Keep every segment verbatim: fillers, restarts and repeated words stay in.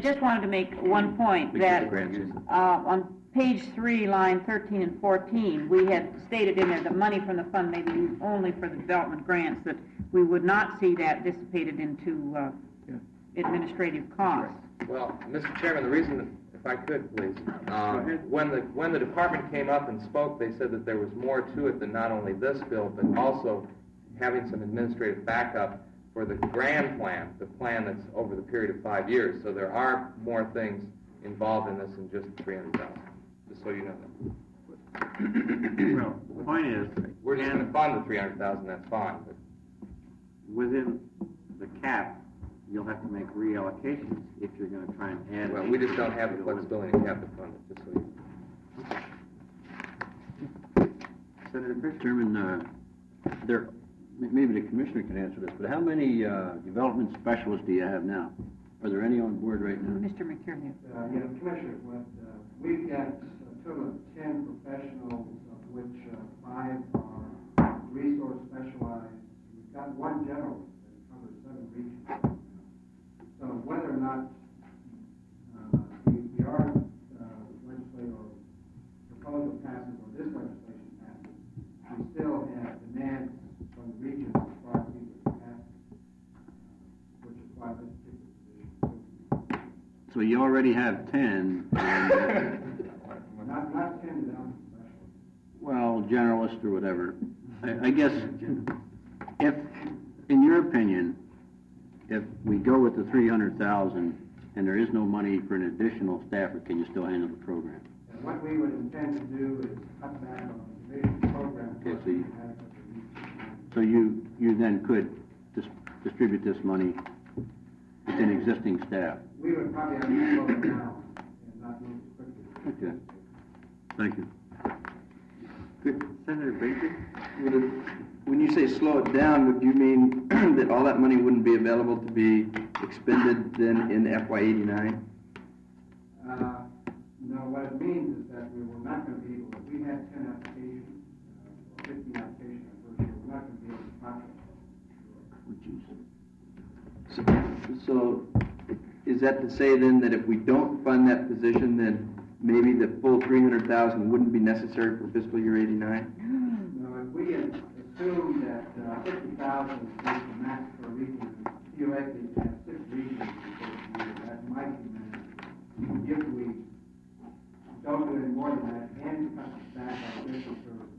just wanted to make one point that uh, on page three, line thirteen and fourteen, we had stated in there that money from the fund may be used only for the development grants, that we would not see that dissipated into uh, yeah. administrative costs. Well, Mister Chairman, the reason, if I could, please, um, when the when the department came up and spoke, they said that there was more to it than not only this bill, but also having some administrative backup for the grand plan, the plan that's over the period of five years. So there are more things involved in this than just three hundred thousand. Just so you know that. Well, the point is, we're just going to fund the three hundred thousand. That's fine. But within the cap, you'll have to make reallocations if you're going to try and add. Well, we just don't have the flexibility to have to fund it. Just so you know. Senator Fisher. Chairman, uh, there. Maybe the commissioner can answer this, but how many uh, development specialists do you have now? Are there any on board right now? Mister McKiernan. Uh, yeah, Commissioner, what, uh, we've got a total of ten professionals, of which uh, five are resource specialized. We've got one general that covers seven regions. So whether or not uh, we, we are uh, legislative or proposal passes or this legislation passes, we still have demands from the region as far as people capacity, uh, which is why this particular position. So you already have ten. And, uh, not, not ten development specialists. Well, generalist or whatever. I, I guess, if, in your opinion, if we go with the three hundred thousand and there is no money for an additional staffer, can you still handle the program? And what we would intend to do is cut back on the division program. Okay, so you, So you, you then could dis distribute this money within existing staff? We would probably have to slow it down and not move as quickly. Okay. Thank you. Good. Senator Baker? Would it, when you say slow it down, would you mean that all that money wouldn't be available to be expended then in F Y eighty-nine? Uh, no, what it means is that we were not going to be able, if we had ten applications, uh, or fifteen applications, we're not going to be able to process. So, so is that to say then that if we don't fund that position, then maybe the full three hundred thousand wouldn't be necessary for fiscal year eighty-nine? No, if we had assumed that uh, fifty thousand is the max for a region, theoretically we have six regions in the first year, that might be manageable. If we don't do any more than that and cut back our additional services,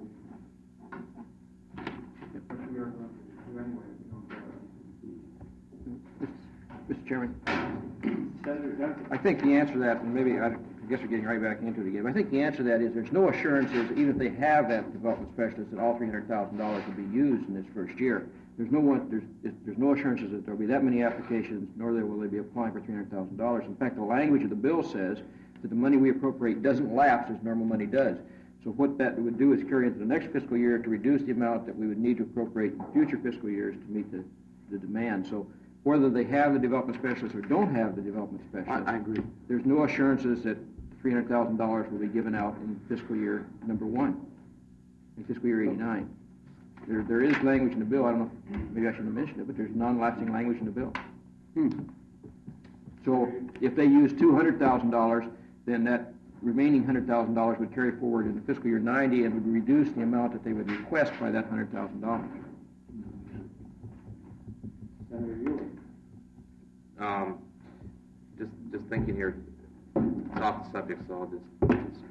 which we are going to do anyway if we don't do it. Mister Chairman, Senator Duncan. I think the answer to that, and maybe I guess we're getting right back into it again, but I think the answer to that is there's no assurances, even if they have that development specialist, that all three hundred thousand dollars will be used in this first year. There's no one, there's, there's no assurances that there will be that many applications, nor will they be applying for three hundred thousand dollars. In fact, the language of the bill says that the money we appropriate doesn't lapse as normal money does. So what that would do is carry into the next fiscal year to reduce the amount that we would need to appropriate in future fiscal years to meet the, the demand. So whether they have the development specialist or don't have the development specialist, I, I agree. There's no assurances that three hundred thousand dollars will be given out in fiscal year number one, in fiscal year eighty-nine. There, there is language in the bill. I don't know, maybe I shouldn't have mentioned it, but there's non-lapsing language in the bill. Hmm. So if they use two hundred thousand dollars, then that remaining one hundred thousand dollars would carry forward into fiscal year ninety and would reduce the amount that they would request by that one hundred thousand dollars. Senator Ewing. Um, just, just thinking here, it's off the subject, so I'll just. just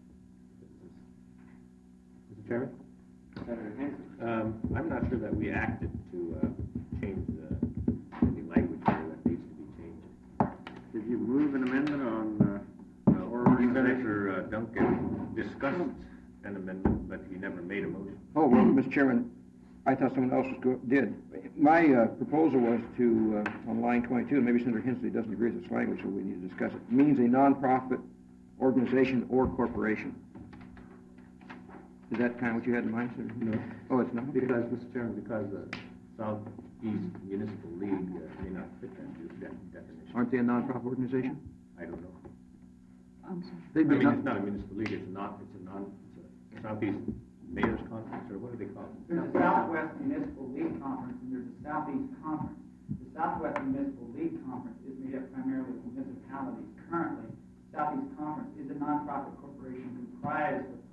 Mister Chairman? Senator Hanson. Um, I'm not sure that we acted to uh, change the, the language here that needs to be changed. Did you move an amendment on, uh, uh, or Senator uh, Duncan discussed an amendment, but he never made a motion? Oh, well, Mister Chairman, I thought someone else was go did. My uh, proposal was to, uh, on line twenty-two, and maybe Senator Hensley doesn't agree with this language, so we need to discuss it. It means a nonprofit organization or corporation. Is that kind of what you had in mind, sir? No. Oh, it's not? Because, Mister Chairman, because the Southeast Municipal League uh, may not fit that de definition. Aren't they a nonprofit organization? I don't know. I'm sorry. They'd I be mean, non it's not a municipal league. It's not. It's a non. It's a Southeast Mayor's Conference, or what do they call it? There's a Southwest Municipal League Conference, and there's a Southeast Conference. The Southwest Municipal League Conference is made up primarily of municipal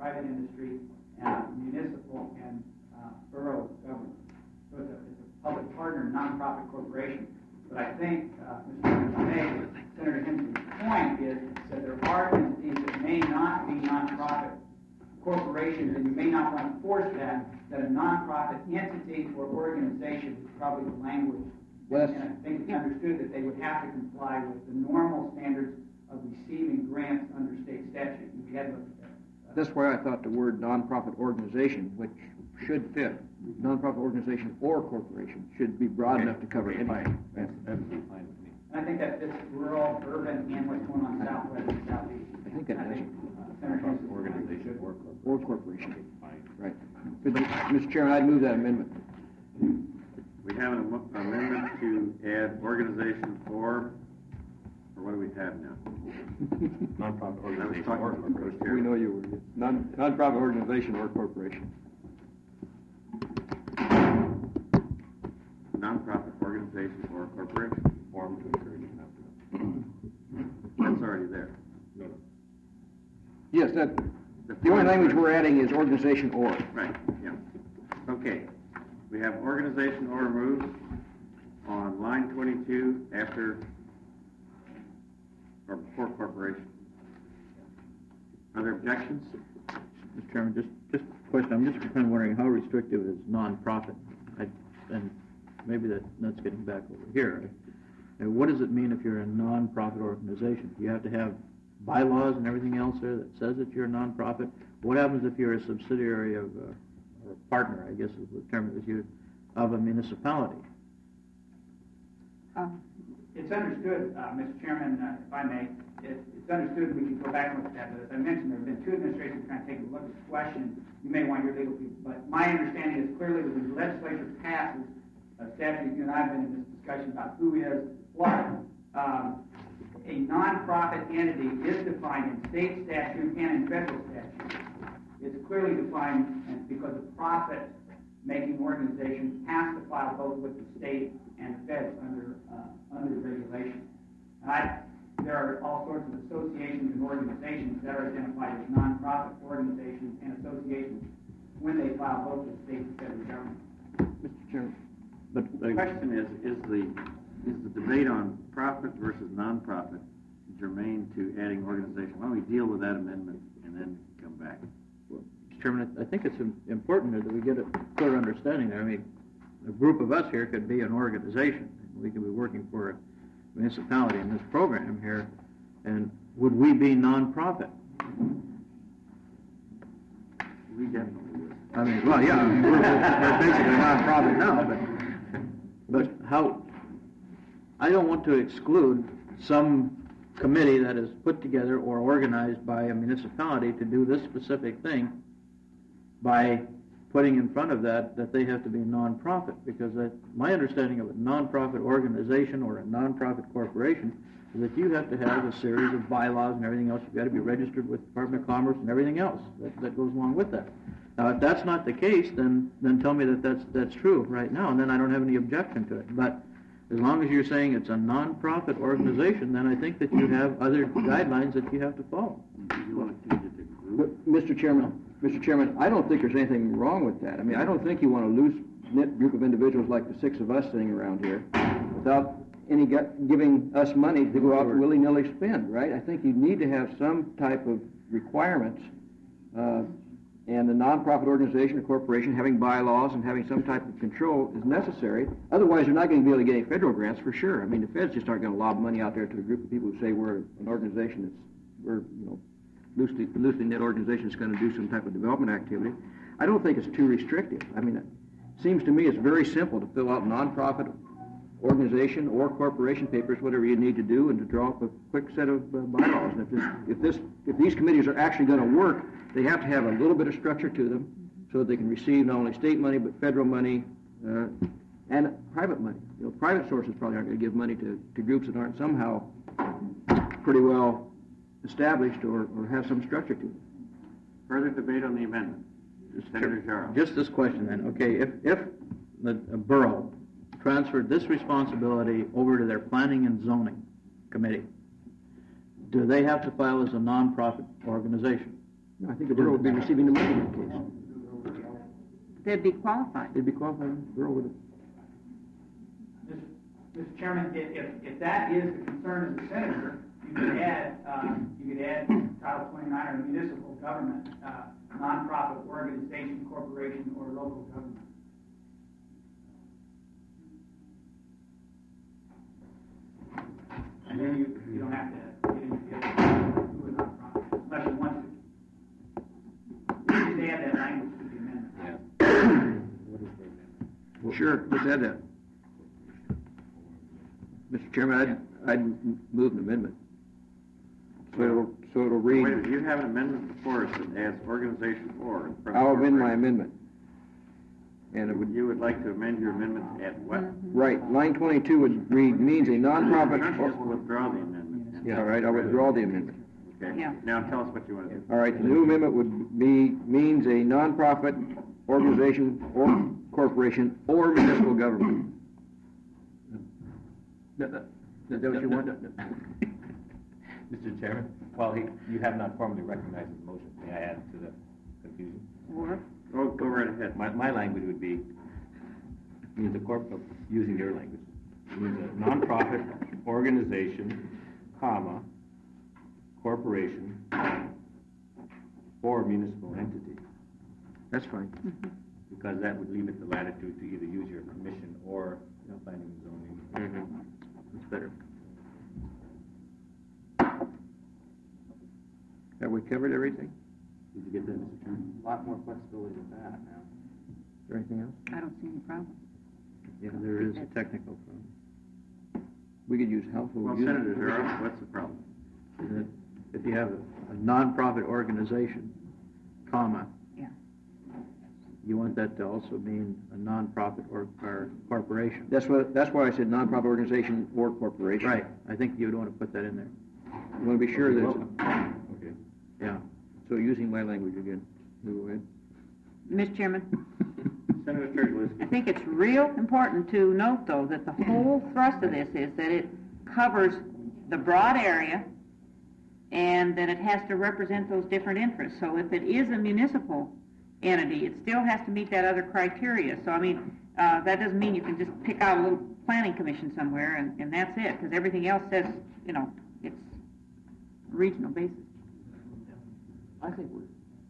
private industry, uh, municipal, and uh, borough government. So it's a, it's a public partner, nonprofit corporation. But I think, uh, Mister Chairman, Senator Henson's point is that there are entities that may not be nonprofit corporations, and you may not want to force that, that a nonprofit entity or organization is probably the language. Well, and I think it's understood that they would have to comply with the normal standards of receiving grants under state statute. And we had looked at that. Uh, That's why I thought the word nonprofit organization, which should fit, nonprofit organization or corporation, should be broad enough to cover anything. That's, that's fine with me. And I think that fits rural, urban, and what's going on southwest and southeast. I think that I does. think uh, Senator Henson. Organization or corporation. Or corporation. Fine. Right. Mister Chairman, I'd move that amendment. We have an am- amendment to add organization or, or what do we have now? Nonprofit organization or corporation. We know you were, non, nonprofit organization or corporation. Nonprofit organization or corporation formed to encourage and That's already there. No, no. Yes, that, the only language we're adding is organization or. Right, yeah. Okay. We have organization or removed on line twenty-two after or before corporation. Are there objections? Mister Chairman, just, just a question. I'm just kind of wondering how restrictive is nonprofit? I, and maybe that, that's getting back over here. And what does it mean if you're a nonprofit organization? Do you have to have bylaws and everything else there that says that you're a nonprofit? What happens if you're a subsidiary of, uh, or a partner, I guess is the term that was used, of a municipality? Um, It's understood, uh, Mister Chairman, uh, if I may, it, it's understood, we can go back and look at that, but as I mentioned, there have been two administrations trying to take a look at the question. You may want your legal people, but my understanding is clearly that when the legislature passes a statute, you and I have been in this discussion about who is what, um, a nonprofit entity is defined in state statute and in federal statute. It's clearly defined, and because a profit-making organization has to file both with the state and the feds under uh, under regulation. And I, there are all sorts of associations and organizations that are identified as nonprofit organizations and associations when they file both with the state and federal government. Mister Chairman. But the question is, is the, is the debate on profit versus nonprofit germane to adding organization? Why don't we deal with that amendment and then come back? Mister Chairman, I think it's important that we get a clear understanding there. I mean, a group of us here could be an organization. We could be working for a municipality in this program here, and would we be nonprofit? We definitely would. I mean, well, yeah, I mean, we're, we're basically nonprofit now, but, but how, I don't want to exclude some committee that is put together or organized by a municipality to do this specific thing by putting in front of that that they have to be a nonprofit, because that, my understanding of a nonprofit organization or a nonprofit corporation is that you have to have a series of bylaws and everything else. You've got to be registered with the Department of Commerce and everything else that, that goes along with that. Now, if that's not the case, then then tell me that that's that's true right now, and then I don't have any objection to it. But as long as you're saying it's a nonprofit organization, then I think that you have other guidelines that you have to follow. You want to change it to group? But, Mister Chairman, Mister Chairman, I don't think there's anything wrong with that. I mean, I don't think you want a loose-knit group of individuals like the six of us sitting around here without any gu- giving us money to go out and willy-nilly spend, right? I think you need to have some type of requirements, uh, and a nonprofit organization or corporation having bylaws and having some type of control is necessary. Otherwise, you're not going to be able to get any federal grants for sure. I mean, the feds just aren't going to lob money out there to a group of people who say we're an organization that's, we're, you know, loosely, loosely knit organization that's going to do some type of development activity. I don't think it's too restrictive. I mean, it seems to me it's very simple to fill out nonprofit organization or corporation papers, whatever you need to do, and to draw up a quick set of uh, bylaws. And if this, if this, if these committees are actually going to work, they have to have a little bit of structure to them so that they can receive not only state money but federal money uh, and private money. You know, private sources probably aren't going to give money to, to groups that aren't somehow pretty well established or, or have some structure to them. Further debate on the amendment. Senator Jarrell. Just this question then. Okay, if, if the a borough transferred this responsibility over to their planning and zoning committee, do they have to file as a nonprofit organization? No, I think the borough would be receiving the money in that case. They'd be qualified. They'd be qualified, the borough would. Mister Chairman, if, if, if that is the concern of the senator, you could add, uh, you could add Title twenty-nine or municipal government, uh, nonprofit organization, corporation, or local government. And then you, you don't have to get into the other, who a nonprofit, unless you want to. You just add that language to the amendment. Well, sure, let's add that. Mister Chairman, I'd, I'd m- move an amendment. So it'll, so it'll Wait, read, do you have an amendment before us that adds organization or? in front of I'll amend my corporation? amendment. And it would, You would like to amend your amendment to add what? right, line twenty-two would read, means a Why don't nonprofit. you just withdraw the amendment? Yeah, all right, I'll withdraw the amendment. Okay, Yeah. now tell us what you want to do. All right, the new amendment would be, means a nonprofit organization or corporation or municipal government. Is that what you want? Mister Chairman, while he, you have not formally recognized his motion, may I add to the confusion? Or, Go, go right ahead. My, my language would be, means a corp, using your language, means a nonprofit organization, comma, corporation, or municipal entity, That's fine. because that would leave it the latitude to either use your commission or, you know, planning and zoning. That's better. Have we covered everything? Did you get that, Mister Chairman? A lot more flexibility with that now. Is there anything else? I don't see any problem. Yeah, there is a technical problem. We could use helpful. Well, use- Senator Darrow, what's the problem? is that if you have a, a nonprofit organization, comma, Yeah. you want that to also mean a nonprofit or, or corporation. That's what, that's why I said nonprofit organization or corporation. Right, I think you'd want to put that in there. You want to be sure that, it's- Okay. yeah, so using my language again, go ahead. Mister Chairman, Senator Sturgill, I think it's real important to note, though, that the whole thrust of this is that it covers the broad area and that it has to represent those different interests. So if it is a municipal entity, it still has to meet that other criteria. So, I mean, uh, that doesn't mean you can just pick out a little planning commission somewhere and, and that's it, because everything else says, you know, it's regional basis. I think we're.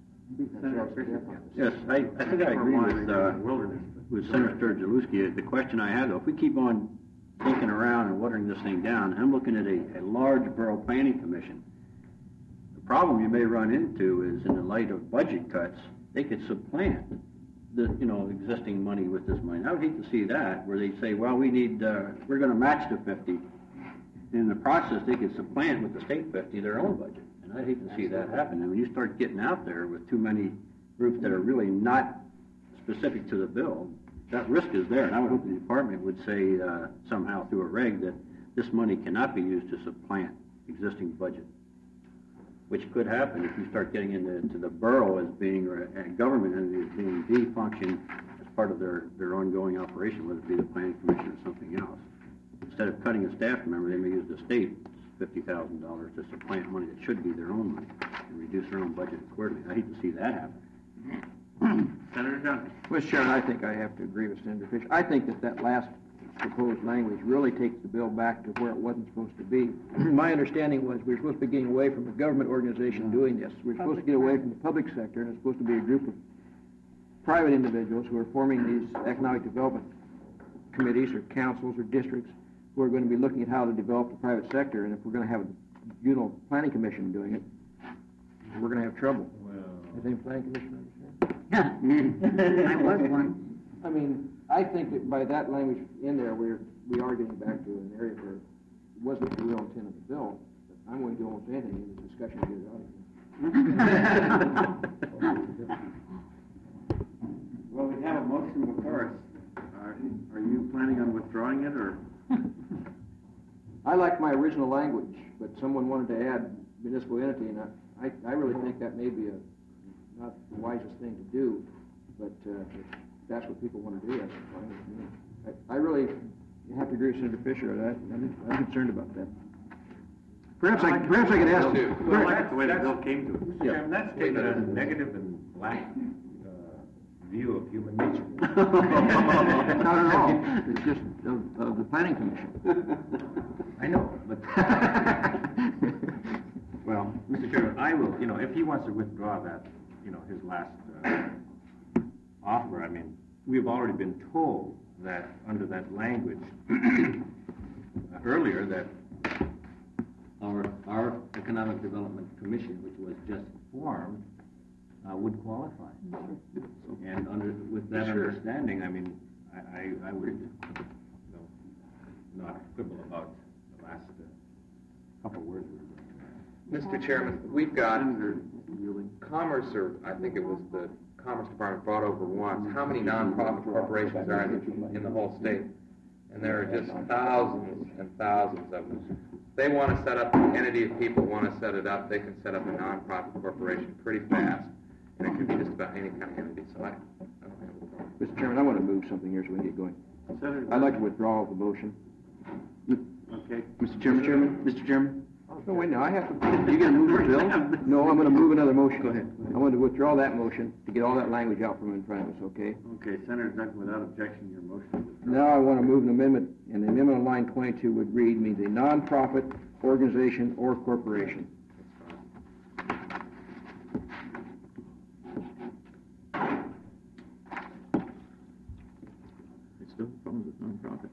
Yes, I, I think I agree with, uh, wilderness. with Senator Sturgill. The question I have, though, if we keep on thinking around and watering this thing down, I'm looking at a, a large borough planning commission. The problem you may run into is in the light of budget cuts, they could supplant the, you know, existing money with this money. I would hate to see that, where they say, well, we need, uh, we're gonna match the fifty. In the process, they could supplant with the state fifty their own budget. And I'd hate to see that happen. And when you start getting out there with too many groups that are really not specific to the bill, that risk is there. And I would hope the department would say uh, somehow through a reg that this money cannot be used to supplant existing budget, which could happen if you start getting into to the borough as being, or a government entity as being the function as part of their, their ongoing operation, whether it be the planning commission or something else. Instead of cutting a staff member, they may use the state fifty thousand dollars to supplant money that should be their own money and reduce their own budget accordingly. I hate to see that happen. Senator Johnson. Mister Chairman, I think I have to agree with Senator Fisher. I think that that last proposed language really takes the bill back to where it wasn't supposed to be. My understanding was we were supposed to be getting away from a government organization doing this. We're supposed to get away from the public sector, and it's supposed to be a group of private individuals who are forming these economic development committees or councils or districts who are going to be looking at how to develop the private sector. And if we're going to have a, you know, planning commission doing it, we're going to have trouble. Is any planning commission understand? I was one. I mean, I think that by that language in there, we're, we are getting back to an area where it wasn't the real intent of the bill, but I'm willing to do almost anything in this discussion to get it out of here. Well, we have a motion before us. Are, are you planning on withdrawing it, or? I like my original language, but someone wanted to add municipal entity, and I, I, I really think that may be a, not the wisest thing to do, but uh, if that's what people want to do, that's fine with me. I, I really have to agree with Senator Fisher on that. I'm, I'm concerned about that. Perhaps I, perhaps I could ask. Well, that's the way the bill came to us. Mister Yeah. Chairman, that's taking a negative and black uh, view of human nature. Not at all. It's just of, of the planning commission. I know, but, well, Mister Chairman, I will, you know, if he wants to withdraw that, you know, his last uh, offer, I mean, we've already been told that under that language earlier that our, our Economic Development Commission, which was just formed, uh, would qualify. And under, with that Sure. understanding, I mean, I, I, I would, you know, not quibble about the last uh, couple words. Mister Chairman, we've got Commerce, or I think it was the Commerce Department brought over once, how many nonprofit corporations are in, in the whole state? And there are just thousands and thousands of them. They want to set up, an entity of people want to set it up, they can set up a nonprofit corporation pretty fast. And it could be just about any kind of entity, so I, I don't have a problem. Mister Chairman, I want to move something here so we can get going. I'd like to withdraw the motion. Okay. Mister Chairman, Chairman, Mister Chairman? No, wait, now, I have to, you gonna move your bill? No, I'm gonna move another motion. Go ahead. I want to withdraw that motion to get all that language out from in front of us, okay? Okay, Senator Duncan, without objection, your motion. Now I want to move an amendment, and the amendment on line twenty-two would read, means a nonprofit organization or corporation. It still comes with nonprofit.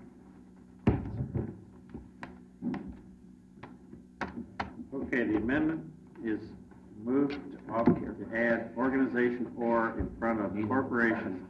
Okay, the amendment is moved to off- to add organization or in front of corporation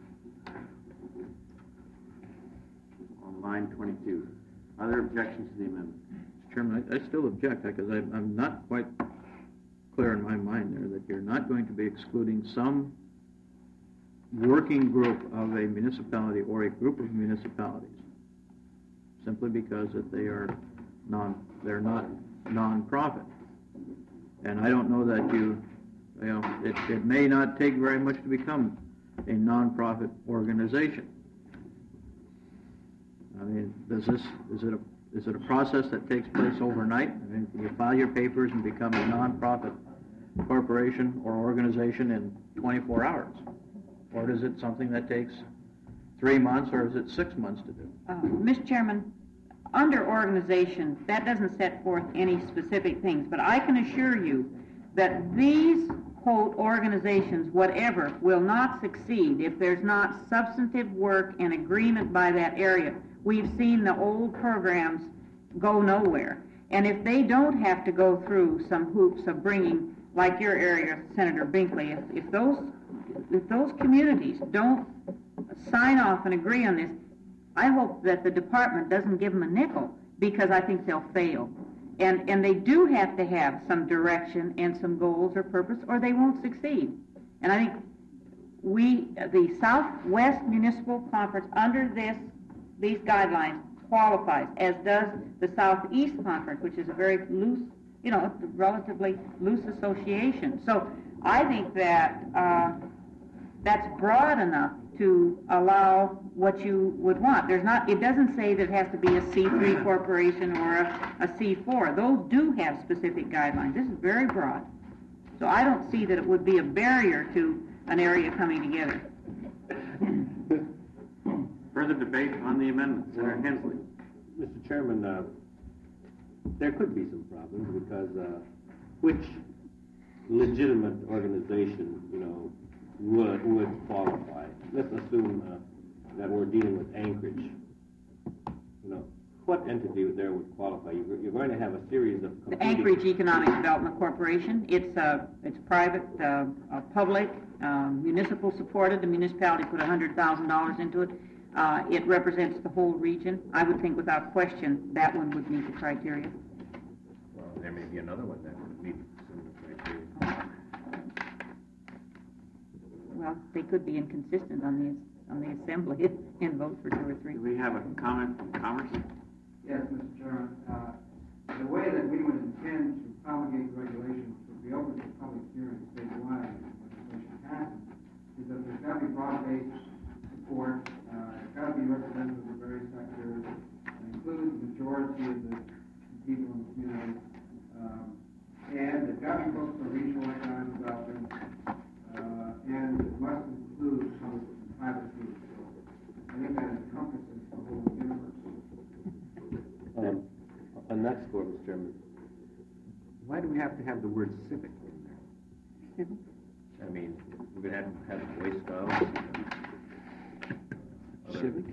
on line twenty-two. Are there objections to the amendment? Mister Chairman, I, I still object, because I, I'm not quite clear in my mind there that you're not going to be excluding some working group of a municipality or a group of municipalities simply because that they are non, they're not non-profit. And I don't know that you, you know, it, it may not take very much to become a non-profit organization. I mean, does this, is it a, is it a process that takes place overnight? I mean, can you file your papers and become a non-profit corporation or organization in twenty-four hours? Or is it something that takes three months, or is it six months to do? Uh, Mister Chairman, under organization, that doesn't set forth any specific things, but I can assure you that these, quote, organizations, whatever, will not succeed if there's not substantive work and agreement by that area. We've seen the old programs go nowhere. And if they don't have to go through some hoops of bringing, like your area, Senator Binkley, if, if those if those communities don't sign off and agree on this, I hope that the department doesn't give them a nickel, because I think they'll fail. And, and they do have to have some direction and some goals or purpose, or they won't succeed. And I think we, the Southwest Municipal Conference, under this, these guidelines, qualifies, as does the Southeast Conference, which is a very loose, you know, relatively loose association. So I think that uh, that's broad enough to allow what you would want. There's not, it doesn't say that it has to be a C three corporation or a, a C four. Those do have specific guidelines. This is very broad. So I don't see that it would be a barrier to an area coming together. Further debate on the amendment. Senator Hensley. Mister Chairman, uh, there could be some problems because uh, which legitimate organization, you know, would would qualify? Let's assume uh, that we're dealing with Anchorage. You know, what entity there would qualify? You're, you're going to have a series of The Anchorage Economic Development Corporation. It's uh, it's private, uh, uh, public, um, municipal supported. The municipality put one hundred thousand dollars into it. Uh, it represents the whole region. I would think without question that one would meet the criteria. Well, there may be another one that would meet some of the criteria. Well, they could be inconsistent on the on the assembly and vote for two or three. Do we have a comment from Commerce? Yes, Mister Chairman. Uh, the way that we would intend to promulgate the regulations would be open to public hearing statewide when legislation passes, is that there's got to be broad-based support. Uh, it's got to be representative of various sectors, and include the majority of the people in the community. Uh, um, and the government books for regional economic development, uh, and it must include public and private use. I think that encompasses the whole universe. Um, on that score, Mister Chairman, why do we have to have the word civic in there? Civic? I mean, we're going to have to have Boy Scouts. Civic?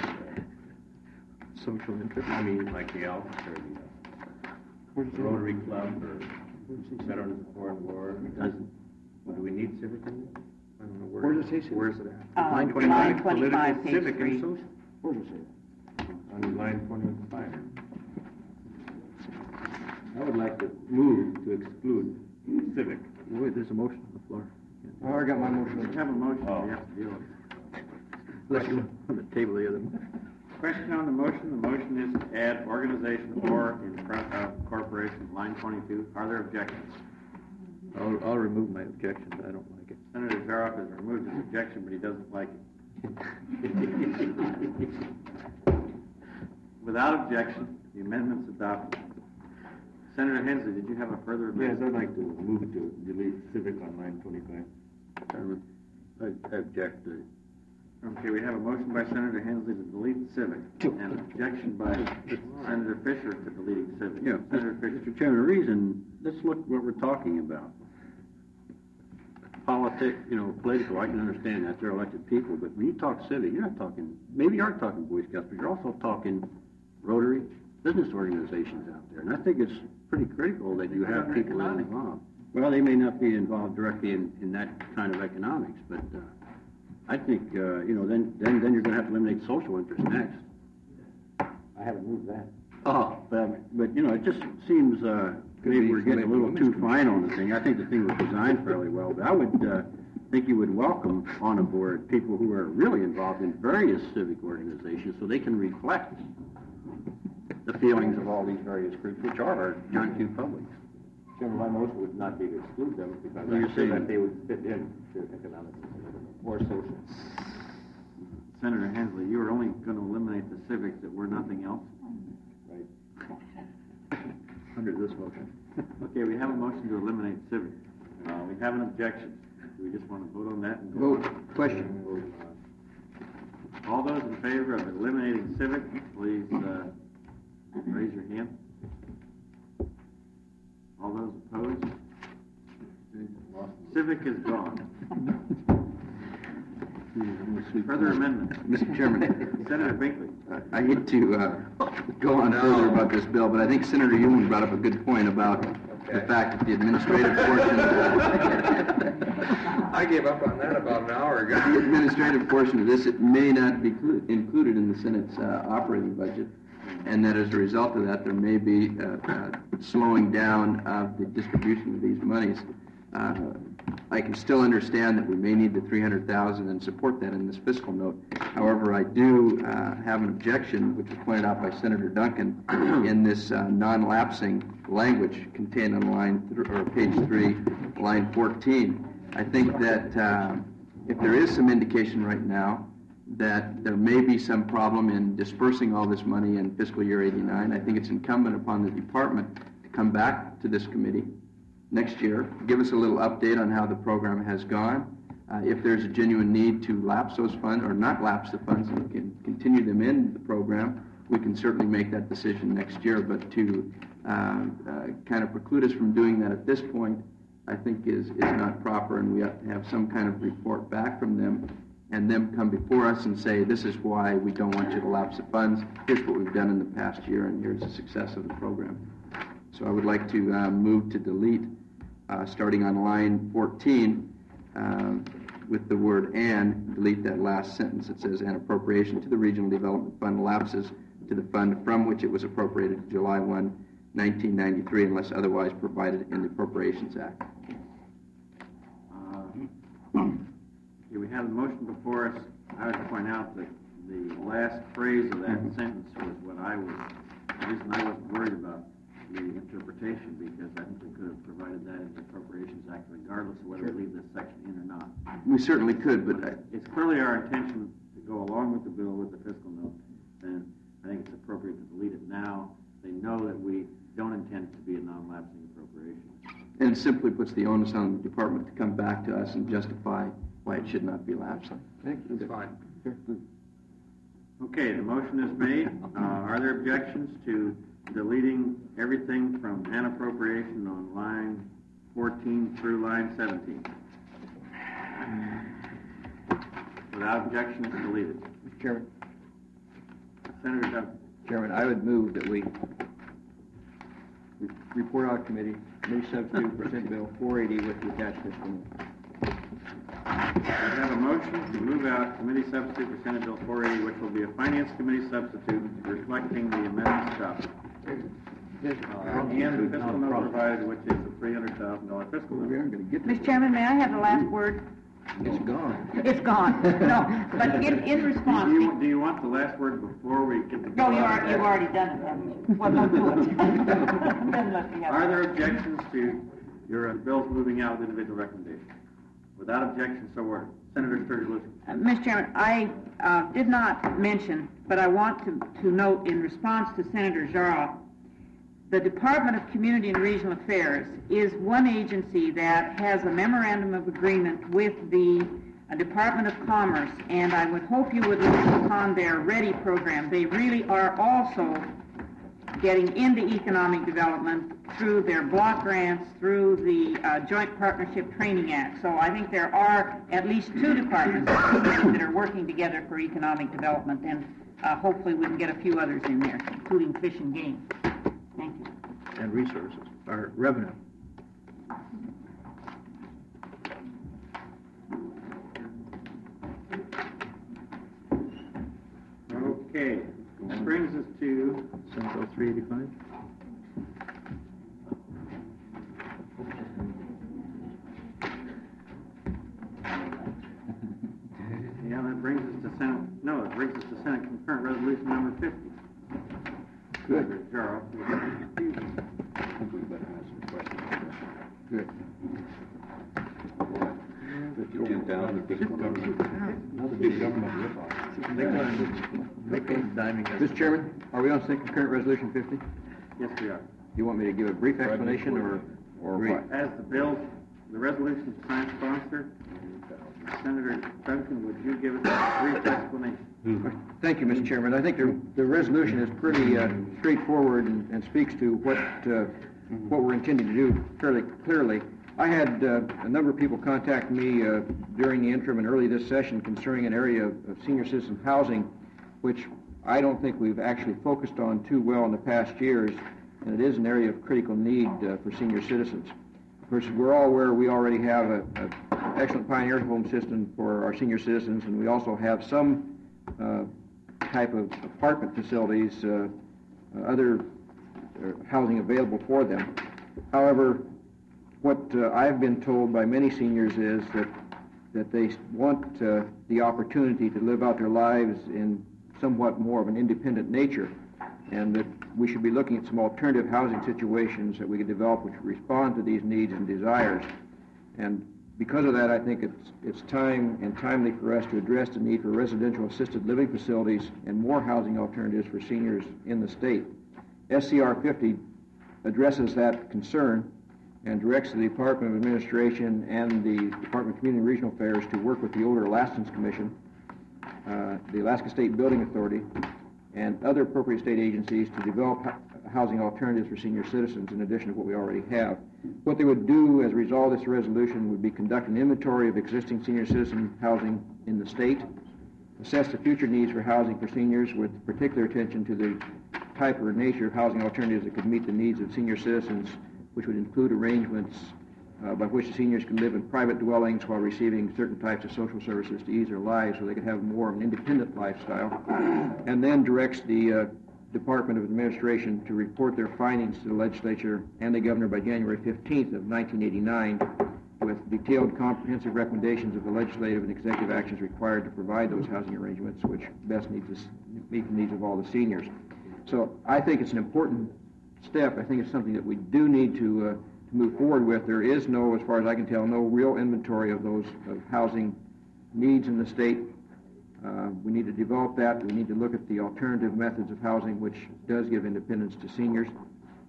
Social interest? I mean, like the Elks or the uh, Rotary Club or Veterans of Foreign War. Doesn't, well, do we need civic in there? I don't know where. Where does it say civic? Where's it at? Uh, Line twenty-five, line twenty-five, Political, page civic, three. and social. Where does it say that? On line twenty-five. I would like to move to exclude civic. Wait, there's a motion on the floor. Oh, I got my motion. We have a motion, Oh. we have to deal with it. Let's go on the table the other one. Question on the motion, the motion is to add organization or in front of corporation, line twenty-two. Are there objections? I'll, I'll remove my objection, but I don't like it. Senator Zaroff has removed his objection, but he doesn't like it. Without objection, the amendment's adopted. Senator Hensley, did you have a further Yes, amendment? I'd like to move to delete civic on line twenty-five. I object to it. Okay, we have a motion by Senator Hensley to delete civic, and an objection by Senator Fisher to deleting civic. Yeah, Senator Fisher. Mister Chairman, the reason, let's look what we're talking about. Politic, you know, political, I can understand that, they're elected people, but when you talk civic, you're not talking, maybe you are talking Boy Scouts, but you're also talking Rotary, business organizations out there. And I think it's pretty critical that you have people that are involved. Well, they may not be involved directly in, in that kind of economics, but uh, I think, uh, you know, then, then, then you're going to have to eliminate social interest next. I haven't moved that. Oh, but, but, you know, it just seems, uh, maybe we're getting a little too fine on the thing. I think the thing was designed fairly well, but I would, uh, think you would welcome on a board people who are really involved in various civic organizations so they can reflect the feelings of all these various groups, which are our John Q. publics. Chairman, my motion would not be to exclude them because Well, you're I feel saying- that they would fit in to economics or social. Senator Hensley, you are only going to eliminate the civic that were nothing else? Right. Under this motion. Okay, we have a motion to eliminate civic. Uh, we have an objection. Do we just want to vote on that and go Vote. on? Question. All those in favor of eliminating civic, please uh, raise your hand. All those opposed? Civic is gone. Further amendments. Mister Chairman, Senator Binkley. I hate to uh, go on further about this bill, but I think Senator Ewing brought up a good point about the fact that the administrative portion, I gave up on that about an hour the ago. administrative portion of this, it may not be clu- included in the Senate's uh, operating budget, and that as a result of that, there may be uh, uh, slowing down of the distribution of these monies. Uh, I can still understand that we may need the three hundred thousand and support that in this fiscal note. However, I do uh, have an objection, which was pointed out by Senator Duncan, in this uh, non-lapsing language contained on line th- or page three, line fourteen. I think that uh, if there is some indication right now that there may be some problem in dispersing all this money in fiscal year eighty-nine, I think it's incumbent upon the department to come back to this committee next year, give us a little update on how the program has gone. Uh, if there's a genuine need to lapse those funds, or not lapse the funds, and we can continue them in the program, we can certainly make that decision next year. But to uh, uh, kind of preclude us from doing that at this point, I think is, is not proper, and we have to have some kind of report back from them, and them come before us and say, this is why we don't want you to lapse the funds, here's what we've done in the past year, and here's the success of the program. So I would like to uh, move to delete, uh, starting on line fourteen, uh, with the word "and," delete that last sentence that says, "an appropriation to the Regional Development Fund lapses to the fund from which it was appropriated July first, nineteen ninety-three, unless otherwise provided in the Appropriations Act." Uh, okay, we have a motion before us. I would point out that the last phrase of that sentence was what I was, the reason I wasn't worried about the interpretation, because I think we could have provided that in the Appropriations Act regardless of whether we leave this section in or not. We certainly could, but I, It's clearly our intention to go along with the bill with the fiscal note, and I think it's appropriate to delete it now. They know that we don't intend to be a non-lapsing appropriation. And it simply puts the onus on the department to come back to us and justify why it should not be lapsing. That's fine. Okay, the motion is made. Uh, are there objections to deleting everything from an appropriation on line fourteen through line seventeen? Without objection, it's deleted. Mister Chairman, Senator Duncan. Chairman, I would move that we we report out committee, committee substitute for Senate Bill four eighty with the attached fiscal note. We have a motion to move out committee substitute for Senate Bill four eighty, which will be a finance committee substitute reflecting the amendment stuff. Uh, and the fiscal note provided, which is a three hundred thousand dollars fiscal note. We aren't going to get Mister Chairman, may I have the last word? It's gone. It's gone. No, but in, in response. Do you, do you want the last word before we get the... No, you are, you've already done it, haven't you? Well, don't do it. Then let me have Are it. there objections to your uh, bills moving out with individual recommendations? Without objection, so ordered. Senator Sturgill-Lewis. Uh, Mister Chairman, I uh, did not mention, but I want to, to note in response to Senator Jarrell, the Department of Community and Regional Affairs is one agency that has a memorandum of agreement with the uh, Department of Commerce, and I would hope you would look upon their READY program. They really are also getting into economic development through their block grants, through the uh, Joint Partnership Training Act. So I think there are at least two departments that are working together for economic development, and uh, hopefully we can get a few others in there, including Fish and Game. Thank you. And resources, or revenue. Okay, that brings us to Senate Bill three eighty-five. yeah, that brings us to Senate. No, it brings us to Senate concurrent resolution number fifty. Good. Senator Jarrell. I think we better ask some questions. Good. Fifty-two down, the big government. Another big government ripoff. Mister Chairman, are we on Senate concurrent resolution fifty? Yes, we are. You want me to give a brief explanation or, or what? As the bill, the resolution is time sponsor, Senator Duncan, would you give us a brief explanation? Thank you, Mister Chairman. I think the, the resolution is pretty uh, straightforward and, and speaks to what uh, what we're intending to do fairly clearly. I had uh, a number of people contact me uh, during the interim and early this session concerning an area of, of senior citizen housing, which I don't think we've actually focused on too well in the past years, and it is an area of critical need uh, for senior citizens. Of course, we're all aware we already have an excellent pioneer home system for our senior citizens, and we also have some Uh, type of apartment facilities, uh, uh, other uh, housing available for them. However, what uh, I've been told by many seniors is that that they want uh, the opportunity to live out their lives in somewhat more of an independent nature, and that we should be looking at some alternative housing situations that we could develop which respond to these needs and desires. And because of that, I think it's it's time and timely for us to address the need for residential assisted living facilities and more housing alternatives for seniors in the state. S C R fifty addresses that concern and directs the Department of Administration and the Department of Community and Regional Affairs to work with the Older Alaskans Commission, uh, the Alaska State Building Authority, and other appropriate state agencies to develop housing alternatives for senior citizens in addition to what we already have. What they would do as a result of this resolution would be conduct an inventory of existing senior citizen housing in the state, assess the future needs for housing for seniors with particular attention to the type or nature of housing alternatives that could meet the needs of senior citizens, which would include arrangements uh, by which the seniors can live in private dwellings while receiving certain types of social services to ease their lives so they could have more of an independent lifestyle, and then directs the uh, Department of Administration to report their findings to the legislature and the governor by January fifteenth of nineteen eighty-nine with detailed comprehensive recommendations of the legislative and executive actions required to provide those housing arrangements which best meet the, meet the needs of all the seniors. So I think it's an important step. I think it's something that we do need to, uh, to move forward with. There is no, as far as I can tell, no real inventory of those of housing needs in the state. Uh, we need to develop that. We need to look at the alternative methods of housing, which does give independence to seniors.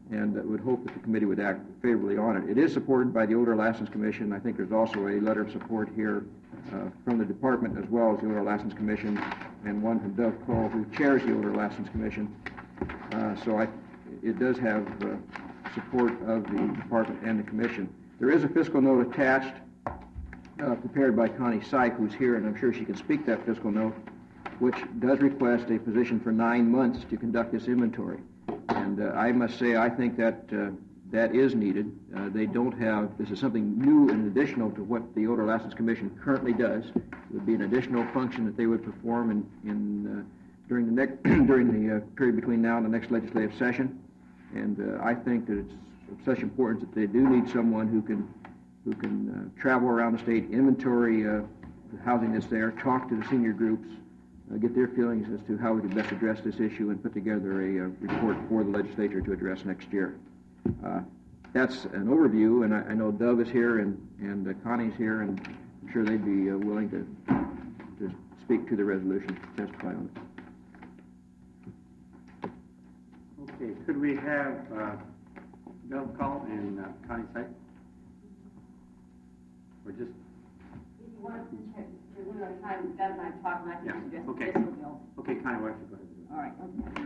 and uh, would hope that the committee would act favorably on it. It is supported by the Older License Commission. I think there's also a letter of support here uh, from the department as well as the Older License Commission, and one from Doug Cole, who chairs the Older License Commission. Uh, so I, it does have uh, support of the department and the commission. There is a fiscal note attached, uh, prepared by Connie Syke, who's here, and I'm sure she can speak that fiscal note, which does request a position for nine months to conduct this inventory. And uh, I must say, I think that uh, that is needed. Uh, they don't have, this is something new and additional to what the Older License Commission currently does. It would be an additional function that they would perform in, in, uh, during the, next during the uh, period between now and the next legislative session. And uh, I think that it's of such importance that they do need someone who can, who can uh, travel around the state, inventory uh, the housing that's there, talk to the senior groups, Uh, get their feelings as to how we could best address this issue and put together a, uh report for the legislature to address next year. Uh, that's an overview, and I, I know Dove is here and, and uh, Connie's here, and I'm sure they'd be uh, willing to, to speak to the resolution, testify on it. Okay, could we have uh, Dove Call and uh, Connie Syke? Or just... If you want to check, there's another time, Doug and I talked, and I Yeah, can suggest okay. this bill. Okay, Connie, why don't you go ahead? All right, okay.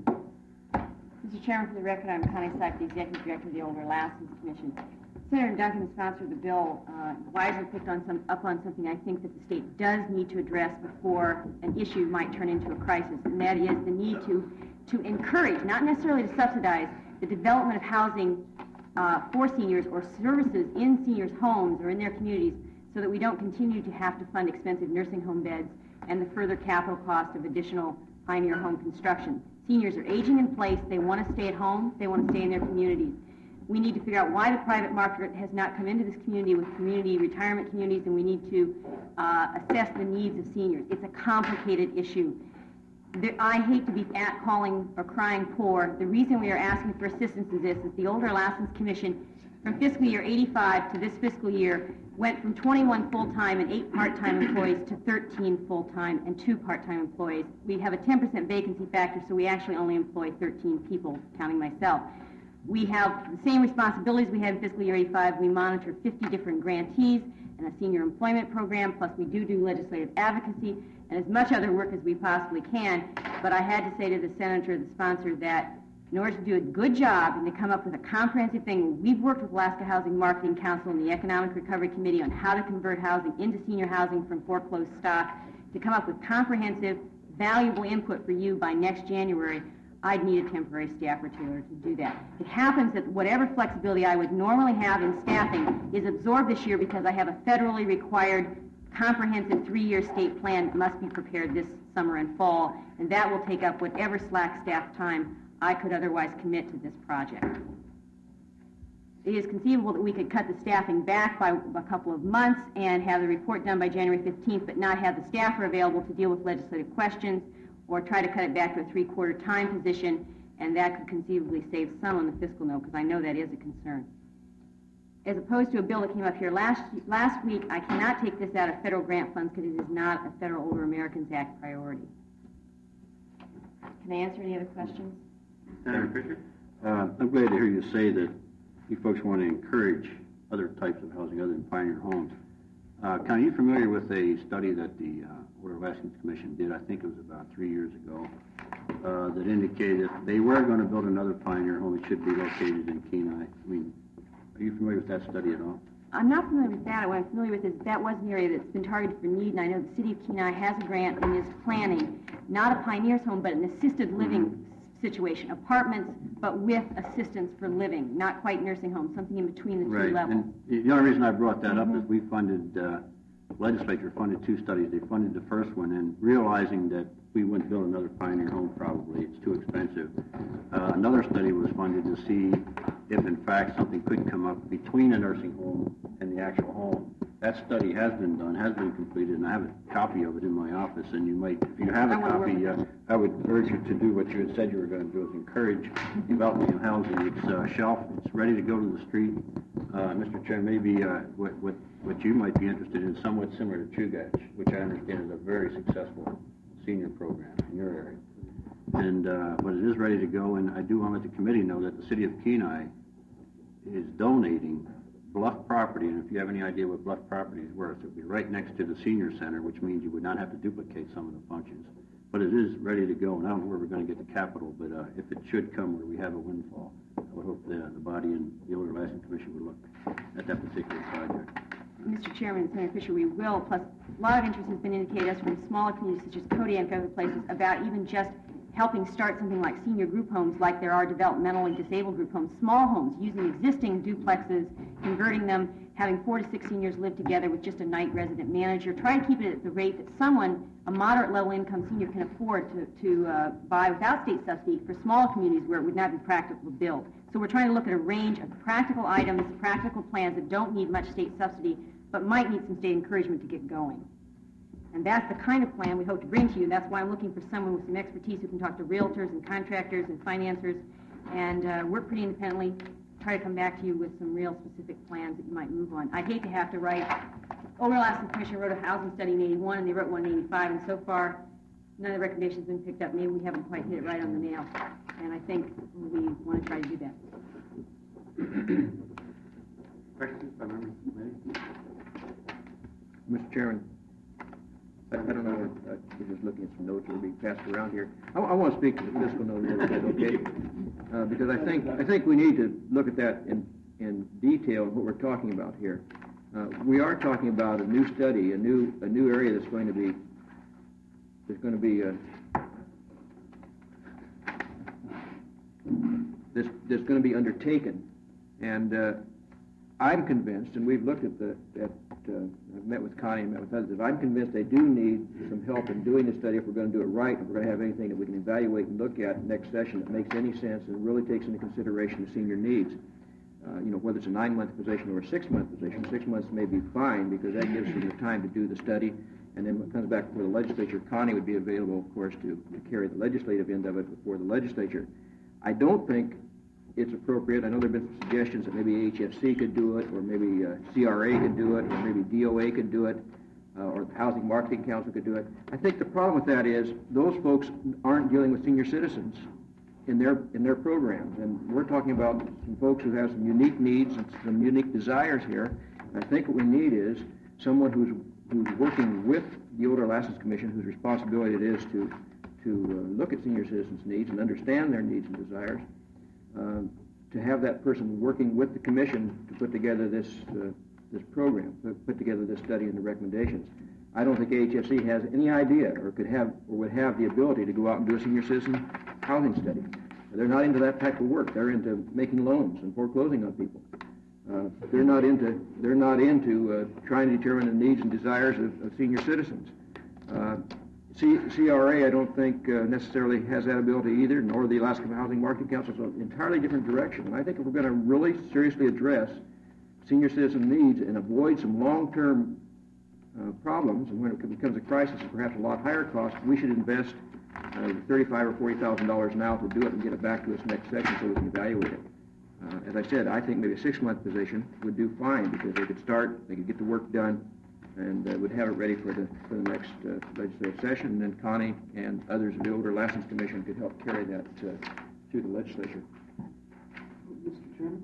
Mister Chairman, for the record, I'm Connie Syke, the Executive Director of the Older License Commission. Senator Duncan, the sponsor of the bill, uh, wisely picked on some, up on something I think that the state does need to address before an issue might turn into a crisis, and that is the need to, to encourage, not necessarily to subsidize, the development of housing uh, for seniors or services in seniors' homes or in their communities, so that we don't continue to have to fund expensive nursing home beds and the further capital cost of additional pioneer home construction. Seniors are aging in place. They want to stay at home. They want to stay in their communities. We need to figure out why the private market has not come into this community with community retirement communities, and we need to uh, assess the needs of seniors. It's a complicated issue. There, I hate to be at calling or crying poor. The reason we are asking for assistance in this is the Older License Commission, from fiscal year eighty-five to this fiscal year, went from twenty-one full-time and eight part-time employees to thirteen full-time and two part-time employees. We have a ten percent vacancy factor, so we actually only employ thirteen people, counting myself. We have the same responsibilities we had in fiscal year eighty-five. We monitor fifty different grantees and a senior employment program, plus we do do legislative advocacy and as much other work as we possibly can. But I had to say to the senator, the sponsor, that in order to do a good job and to come up with a comprehensive thing, we've worked with Alaska Housing Marketing Council and the Economic Recovery Committee on how to convert housing into senior housing from foreclosed stock, to come up with comprehensive, valuable input for you by next January. I'd need a temporary staff rotator to do that. It happens that whatever flexibility I would normally have in staffing is absorbed this year because I have a federally required comprehensive three-year state plan that must be prepared this summer and fall, and that will take up whatever slack staff time I could otherwise commit to this project. It is conceivable that we could cut the staffing back by a couple of months and have the report done by January fifteenth, but not have the staffer available to deal with legislative questions, or try to cut it back to a three-quarter time position, and that could conceivably save some on the fiscal note, because I know that is a concern. As opposed to a bill that came up here last last week, I cannot take this out of federal grant funds because it is not a Federal Older Americans Act priority. Can I answer any other questions? Senator Fisher? Uh, I'm glad to hear you say that you folks want to encourage other types of housing other than pioneer homes. Uh, Connie, are you familiar with a study that the uh, Older License Commission did, I think it was about three years ago, uh, that indicated that they were going to build another pioneer home. It should be located in Kenai. I mean, are you familiar with that study at all? I'm not familiar with that. What I'm familiar with is that was an area that's been targeted for need, and I know the city of Kenai has a grant and is planning not a pioneer's home, but an assisted living mm-hmm. situation, apartments, but with assistance for living, not quite nursing homes, something in between the right. two levels. And the only reason I brought that mm-hmm. up is we funded, uh, legislature funded two studies. They funded the first one, and realizing that we wouldn't build another pioneer home probably, it's too expensive. Uh, another study was funded to see if in fact something could come up between a nursing home and the actual home. That study has been done, has been completed, and I have a copy of it in my office, and you might, if you have a copy, uh, I would urge you to do what you had said you were going to do, is encourage development of housing. It's uh, shelf, it's ready to go to the street. Uh, Mister Chair, maybe uh, what, what, what you might be interested in, somewhat similar to Chugach, which I understand is a very successful senior program in your area. And, uh, but it is ready to go, and I do want to let the committee know that the city of Kenai is donating Bluff property, and if you have any idea what Bluff property is worth, it would be right next to the senior center, which means you would not have to duplicate some of the functions. But it is ready to go, and I don't know where we're going to get the capital, but uh, if it should come where we have a windfall, I would hope the, the body and the Older Lasting Commission would look at that particular project. Mister Chairman, Senator Fisher, we will, plus a lot of interest has been indicated us from smaller communities such as Kodiak and other places about even just helping start something like senior group homes, like there are developmentally disabled group homes, small homes, using existing duplexes, converting them, having four to six seniors live together with just a night resident manager. Try to keep it at the rate that someone, a moderate level income senior, can afford to, to uh, buy without state subsidy for small communities where it would not be practical to build. So we're trying to look at a range of practical items, practical plans that don't need much state subsidy, but might need some state encouragement to get going. And that's the kind of plan we hope to bring to you. That's why I'm looking for someone with some expertise who can talk to realtors and contractors and financiers and uh, work pretty independently, try to come back to you with some real specific plans that you might move on. I hate to have to write. Older Lasting Commission wrote a housing study in eighty-one, and they wrote one in eighty-five, and so far none of the recommendations have been picked up. Maybe we haven't quite hit it right on the nail, and I think we want to try to do that. Questions by members of the committee? Mister Chairman, I, I don't know, uh, we're just looking at some notes that are being passed around here. I, I want to speak to the fiscal note a little bit, okay? Uh, because I think I think we need to look at that in, in detail, what we're talking about here. Uh, we are talking about a new study, a new a new area that's going to be that's going to be uh, this that's going to be undertaken, and uh, I'm convinced, and we've looked at the at uh, I've met with Connie and met with others. I'm convinced they do need some help in doing the study if we're going to do it right. If we're going to have anything that we can evaluate and look at next session that makes any sense and really takes into consideration the senior needs. Uh, you know, whether it's a nine-month position or a six-month position, six months may be fine because that gives them the time to do the study. And then when it comes back before the legislature, Connie would be available, of course, to, to carry the legislative end of it before the legislature. I don't think it's appropriate. I know there have been some suggestions that maybe H F C could do it, or maybe uh, C R A could do it, or maybe D O A could do it, uh, or the Housing Marketing Council could do it. I think the problem with that is those folks aren't dealing with senior citizens in their in their programs, and we're talking about some folks who have some unique needs and some unique desires here. And I think what we need is someone who's who's working with the Older Lasting Commission, whose responsibility it is to to uh, look at senior citizens' needs and understand their needs and desires. Uh, to have that person working with the commission to put together this uh, this program, put, put together this study and the recommendations. I don't think H F C has any idea or could have or would have the ability to go out and do a senior citizen housing study. They're not into that type of work. They're into making loans and foreclosing on people. Uh, they're not into they're not into uh, trying to determine the needs and desires of, of senior citizens. Uh, C, CRA, I don't think uh, necessarily has that ability either, nor the Alaska Housing Marketing Council. So an entirely different direction. And I think if we're going to really seriously address senior citizen needs and avoid some long-term uh, problems, and when it becomes a crisis and perhaps a lot higher cost, we should invest uh, thirty-five or forty thousand dollars now to do it and get it back to us next session so we can evaluate it. Uh, as I said, I think maybe a six-month position would do fine because they could start, they could get the work done, and uh, would have it ready for the for the next uh, legislative session. And then Connie and others of the Older Lasting Commission could help carry that uh, through the legislature. Mister Chairman?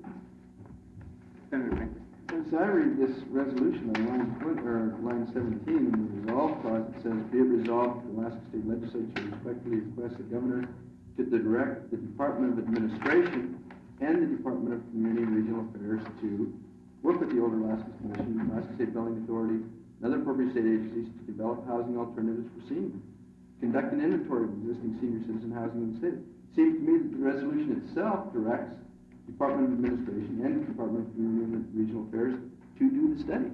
Senator Pinkley. As I read this resolution on line twenty, or line seventeen in the resolve clause, it says, "Be it resolved, the Alaska State Legislature respectfully requests the governor to direct the Department of Administration and the Department of Community and Regional Affairs to work with the Older Alaska Commission, Alaska State Building Authority, and other appropriate state agencies to develop housing alternatives for seniors. Conduct an inventory of existing senior citizen housing in the state." It seems to me that the resolution itself directs Department of Administration and the Department of Community and Regional Affairs to do the study.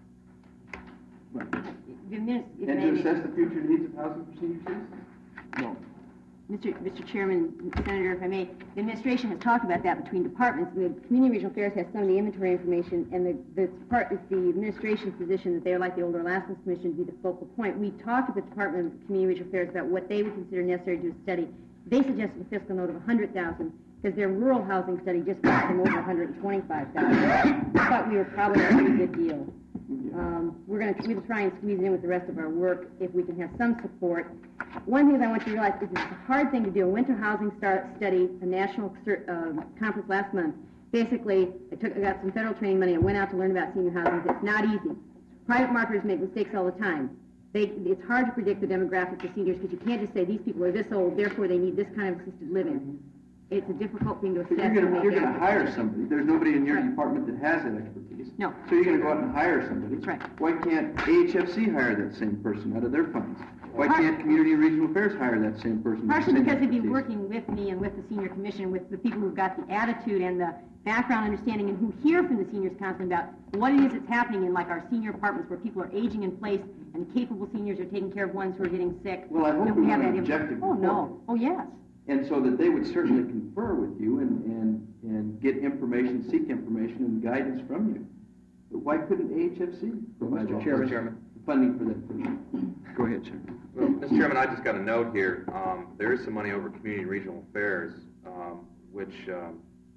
Right. The minis- and to maybe, assess the future needs of housing for senior citizens. No. Mister Mister Chairman, Senator, if I may, the administration has talked about that between departments. The Community and Regional Affairs has some of the inventory information, and the, the, part, it's the administration's position that they are like the Older Alaska Commission to be the focal point. We talked with the Department of Community and Regional Affairs about what they would consider necessary to do a study. They suggested a fiscal note of one hundred thousand dollars because their rural housing study just cost them over one hundred twenty-five thousand dollars. I thought we were probably a pretty good deal. Yeah. Um, we're going to we'll try and squeeze it in with the rest of our work if we can have some support. One thing that I want you to realize is it's a hard thing to do. I went to Housing Star Study, a national uh, conference last month. Basically, I took I got some federal training money. I went out to learn about senior housing. It's not easy. Private marketers make mistakes all the time. They, it's hard to predict the demographics of seniors because you can't just say these people are this old, therefore they need this kind of assisted living. It's a difficult thing to assess. You're and gonna, make you're gonna accurate hire decisions. somebody. There's nobody in your Right. department that has that expertise. No. So you're gonna go out and hire somebody. That's right. Why can't A H F C hire that same person out of their funds? Why Part- can't Community and Regional Affairs hire that same person? with the Partially same because they'd be expertise? working with me and with the senior commission, with the people who've got the attitude and the background understanding and who hear from the seniors constantly about what it is that's happening in like our senior apartments where people are aging in place and capable seniors are taking care of ones who are getting sick. Well, I hope That we have want that an input. objective Oh, no. report. Oh, yes. And so that they would certainly confer with you and, and, and get information, seek information and guidance from you. But why couldn't A H F C provide Mister that? Chairman. Chairman. Funding for that person? Go ahead, sir. Well, Mister Chairman, I just got a note here. Um, there is some money over Community and Regional Affairs, um, which um,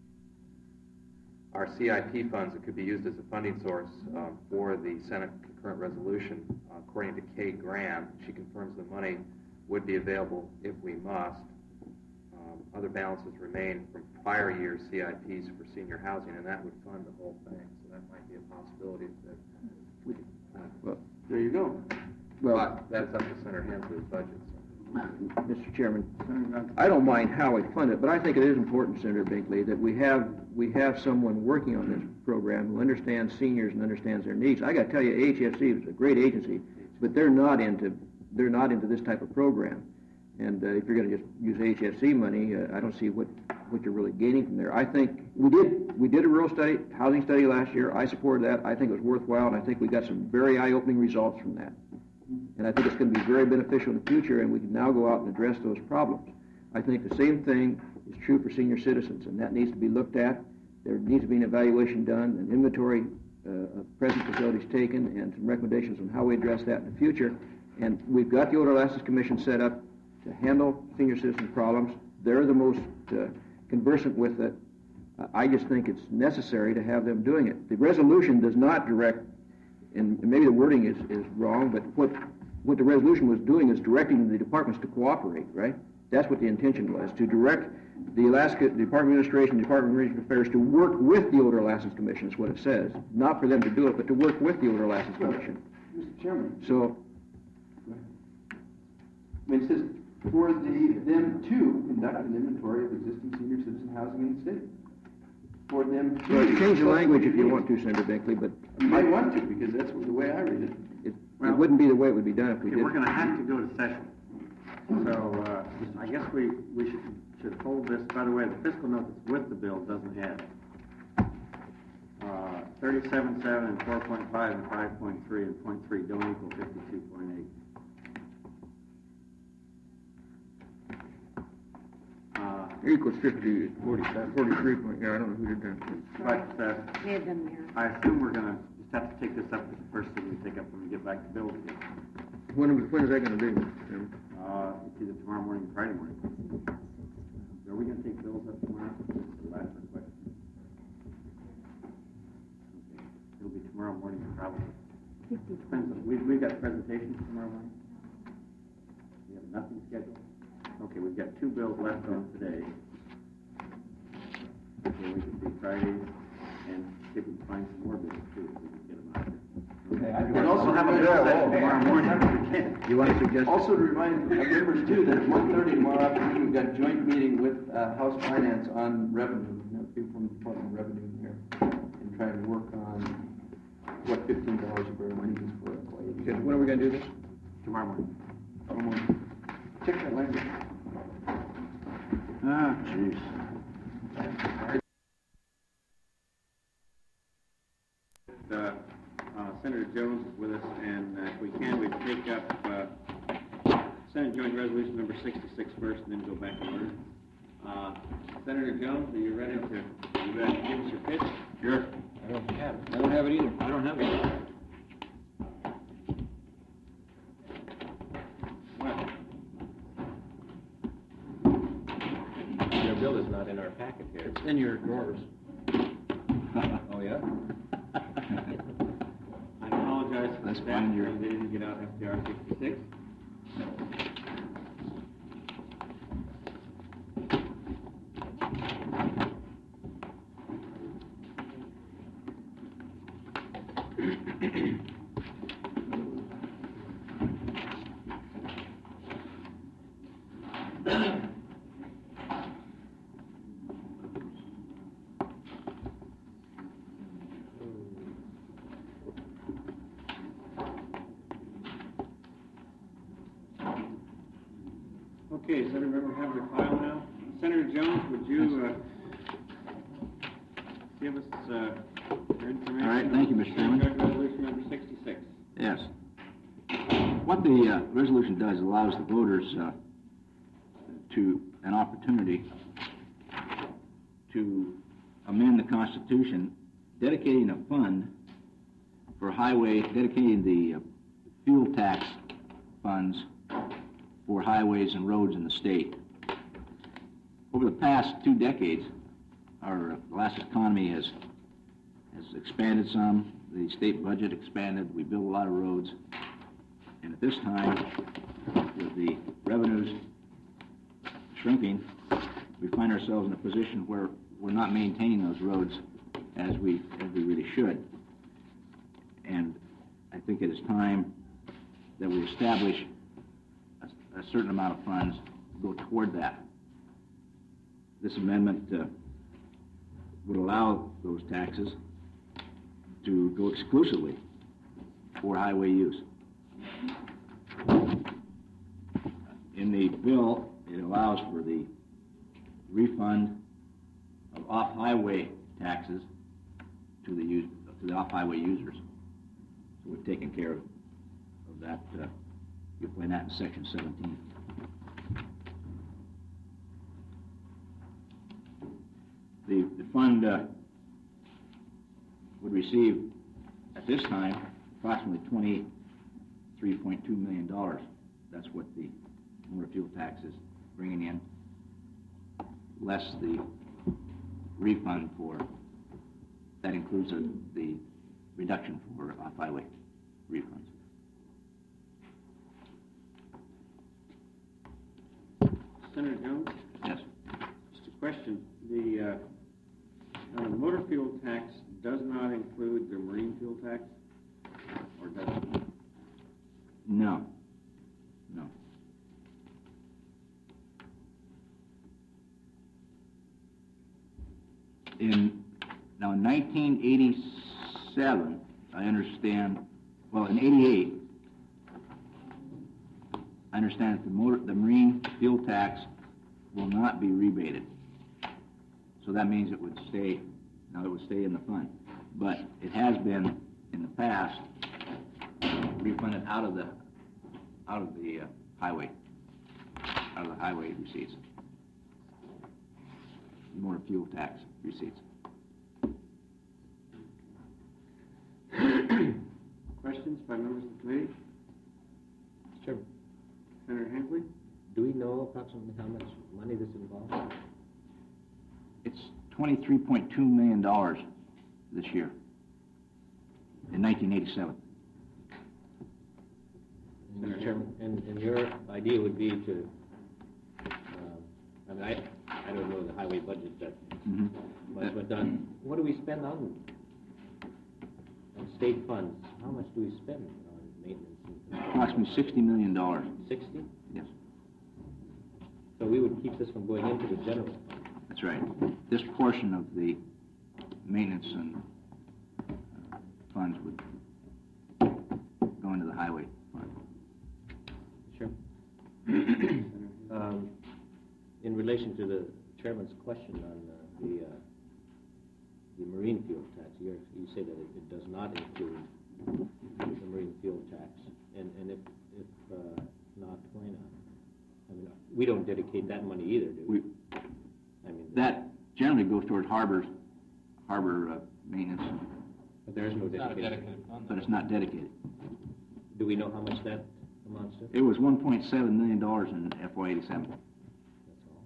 are C I P funds that could be used as a funding source um, for the Senate concurrent resolution. Uh, according to Kay Graham, she confirms the money would be available if we must. Um, other balances remain from prior year's C I Ps for senior housing, and that would fund the whole thing. So that might be a possibility that we could fund. Well, there you go. Well, but that's up to Senator Hensley's budget. So. Mister Chairman, I don't mind how we fund it, but I think it is important, Senator Binkley, that we have we have someone working on this program who understands seniors and understands their needs. I got to tell you, A H F C is a great agency, but they're not into they're not into this type of program. And uh, if you're going to just use A H F C money, uh, I don't see what what you're really gaining from there. I think we did we did a rural study, housing study last year. I supported that. I think it was worthwhile, and I think we got some very eye-opening results from that. And I think it's going to be very beneficial in the future, and we can now go out and address those problems. I think the same thing is true for senior citizens, and that needs to be looked at. There needs to be an evaluation done, an inventory uh, of present facilities taken, and some recommendations on how we address that in the future. And we've got the Older Lasses Commission set up to handle senior citizen problems. They're the most uh, conversant with it. Uh, I just think it's necessary to have them doing it. The resolution does not direct, and maybe the wording is, is wrong, but what what the resolution was doing is directing the departments to cooperate, right? That's what the intention was, to direct the Alaska Department of Administration, Department of Regional Affairs to work with the Older Lasses Commission, is what it says. Not for them to do it, but to work with the Older Lasses Commission. Mister Chairman. So, I mean, it says for the, them to conduct an inventory of existing senior citizen housing in the state. For them to. well, change the language if you want to, Senator Binkley, but You might want to, because that's the way I read it. it, Well- it wouldn't be the way it would be done if we Okay, did. we're gonna have to go to session. So, uh, I guess we, we should, should hold this. By the way, the fiscal note that's with the bill doesn't have uh, thirty-seven seven and four point five and five point three and point three don't equal fifty-two point eight. Uh, It equals fifty, forty-seven, forty-three point, yeah, I don't know who did that. but, uh, They had done there. I assume we're gonna just have to take this up as the first thing we take up when we get back to bills again. When, when is that gonna be, Mister Chairman? Uh, it's either tomorrow morning or Friday morning. Are we gonna take bills up tomorrow? That's the last request. Okay. It'll be tomorrow morning probably. Depends on, we've, we've got presentations tomorrow morning. We have nothing scheduled. Okay, we've got two bills left on today. Okay, we can do Fridays and see if we can find some more bills too, if we can get them out there. Okay, We'll also have a bill session tomorrow morning if we can. You want to suggest? Also to remind our members too, that at one thirty tomorrow afternoon, we've got a joint meeting with uh, House Finance on revenue. We have people from the Department of Revenue here and trying to work on what fifteen dollars a barrel means for employees. Okay, when are we gonna do this? Tomorrow morning. Come on. Check that language. Ah, jeez. Uh, uh, Senator Jones is with us, and uh, if we can, we'd take up uh, Senate Joint Resolution number sixty-six first, and then go back in order. Uh, Senator Jones, are you ready to, are you ready to give us your pitch? Sure. I don't have it. I don't have it either. I don't have it. What? Your bill is not in our packet here. It's in your drawers. Oh, yeah? I apologize That's That, fine, you're- uh, They didn't get out F T R sixty-six. Okay, does everyone have their file now? Senator Jones, would you, uh, give us, uh, your information? All right, thank you, Mister Chairman. on Resolution number sixty-six. Yes. What the uh, resolution does allows the voters uh, to an opportunity to amend the Constitution, dedicating a fund for highway, dedicating the uh, fuel tax funds for highways and roads in the state. Over the past two decades, our uh, last economy has has expanded some. The state budget expanded. We built a lot of roads. And at this time, with the revenues shrinking, we find ourselves in a position where we're not maintaining those roads as we as we really should. And I think it is time that we establish a, a certain amount of funds to go toward that. This amendment uh, would allow those taxes to go exclusively for highway use. In the bill, it allows for the refund of off-highway taxes to the use, to the off-highway users. So we've taken care of, of that. Uh, you'll find that in section seventeen. The, the fund uh, would receive at this time approximately twenty-three point two million dollars. That's what the motor fuel tax is bringing in, less the refund for, that includes a, the reduction for off-highway refunds. Senator Jones? Yes. Just a question. The, uh, uh, the motor fuel tax does not include the marine fuel tax, or does it? No. No. In, now in nineteen eighty-seven, I understand, well, in eighty-eight, I understand that the motor, the marine fuel tax will not be rebated. So that means it would stay, now it would stay in the fund. But it has been, in the past, refunded out of the, out of the uh, highway, out of the highway receipts. Motor fuel tax receipts. Questions by members of the committee? Sure. Senator Hinckley? Do we know approximately how much money this involves? It's twenty-three point two million dollars this year, in nineteen eighty-seven. Mister Chairman, and, and your idea would be to, uh, I mean, I, I don't know the highway budget that Mm-hmm. much, but on, what do we spend on, on state funds? How much do we spend on maintenance? and- Approximately sixty million dollars. Sixty? Yes, So we would keep this from going into the general fund. that's right. This portion of the maintenance and uh, funds would go into the highway fund. Sure. Um, in relation to the chairman's question on uh, the, uh, the marine fuel tax, you're, you say that it, it does not include the marine fuel tax, and, and if, if, uh, not, why not? I mean, we don't dedicate that money either, do we? We, I mean, that generally goes towards harbors, harbor uh, maintenance, but there is no dedicated. but it's not dedicated. Do we know how much that amounts to? It was one point seven million dollars in F Y eighty-seven. That's all.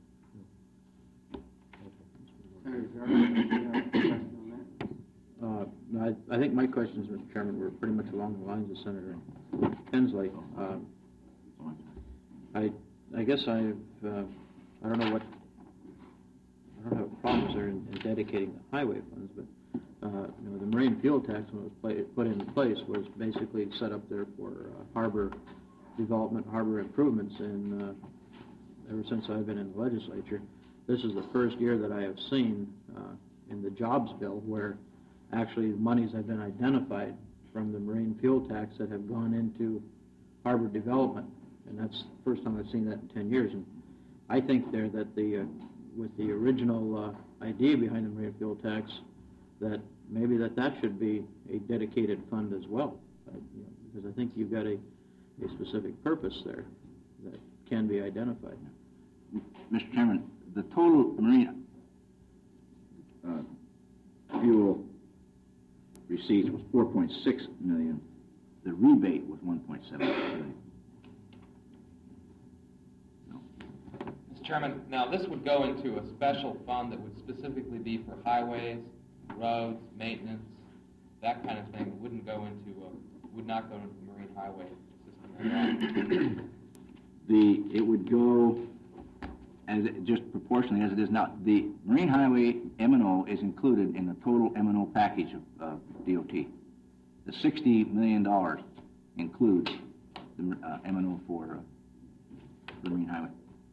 Senator Jarvis, do you have a question on that? Uh, I, I think my questions, Mister Chairman, were pretty much along the lines of Senator Hensley. Um, I, I guess I've, uh, I don't know what, I don't have problems there in, in dedicating the highway funds, but, uh, you know, the marine fuel tax, when it was play, put into place, was basically set up there for uh, harbor development, harbor improvements, and uh, ever since I've been in the legislature, this is the first year that I have seen uh, in the jobs bill where actually monies have been identified from the marine fuel tax that have gone into harbor development, and that's the first time I've seen that in ten years. And I think there that the, uh, with the original uh, idea behind the marine fuel tax, that maybe that that should be a dedicated fund as well, uh, you know, because I think you've got a, a specific purpose there that can be identified. Mister Chairman, the total marine uh, fuel receipts was four point six million. The rebate was one point seven million. Mister Chairman, now this would go into a special fund that would specifically be for highways, roads, maintenance, that kind of thing. It wouldn't go into, a, would not go into the marine highway system at all. The, it would go as it, just proportionally as it is now. The marine highway M and O is included in the total M and O package of uh, D O T. The sixty million dollars includes the uh, M and O for uh, the marine highway.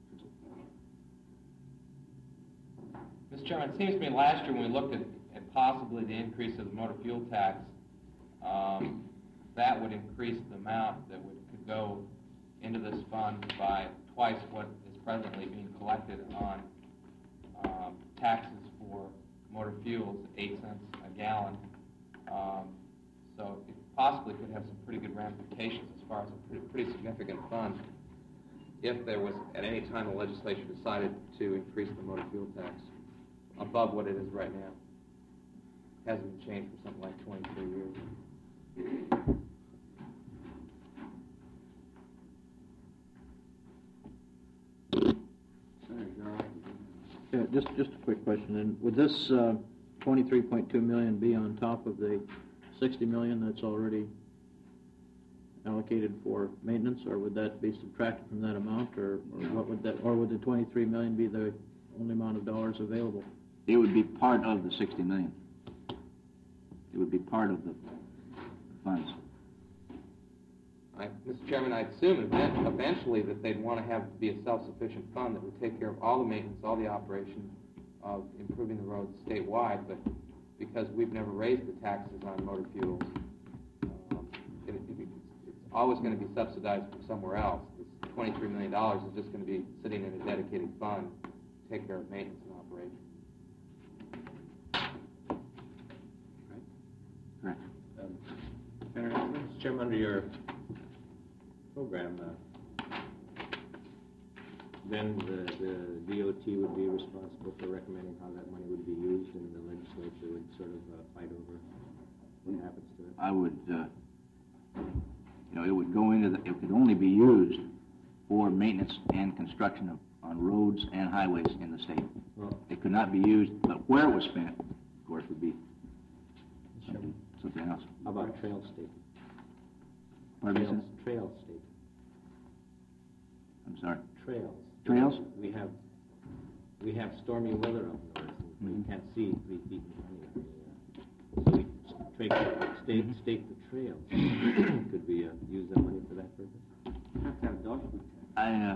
Mister Chairman, it seems to me last year when we looked at, at possibly the increase of the motor fuel tax, um, that would increase the amount that would, could go into this fund by twice what is presently being collected on um, taxes for motor fuels, eight cents a gallon. Um, so it possibly could have some pretty good ramifications as far as a pretty, pretty significant fund if there was at any time the legislature decided to increase the motor fuel tax above what it is right now. Hasn't been changed for something like twenty-three years. Yeah, just, just a quick question. And would this uh, twenty-three point two million be on top of the sixty million that's already allocated for maintenance, or would that be subtracted from that amount, or, or what would that, or would the twenty-three million be the only amount of dollars available? It would be part of the sixty million. It would be part of the funds. I, Mister Chairman, I assume event, eventually that they'd want to have be a self-sufficient fund that would take care of all the maintenance, all the operation of improving the roads statewide, but because we've never raised the taxes on motor fuels, um, it, it, it's always going to be subsidized from somewhere else. This twenty-three million dollars is just going to be sitting in a dedicated fund to take care of maintenance and operation. Right. Um, Mister Chairman, under your program, uh, then the, the D O T would be responsible for recommending how that money would be used, and the legislature would sort of uh, fight over what happens to it. I would, uh, you know, it would go into the, it could only be used for maintenance and construction of, on roads and highways in the state. Well, It could not be used, but where it was spent, of course, would be something, something else. how about trail state? Pardon me, Trails, sir? trail state. I'm sorry. Trails. Trails? We have, we have stormy weather up north, and you Mhm. can't see three feet in front of you. So we stake, stake, stake the trails. Could we uh, use that money for that purpose? Have to have dog food. I,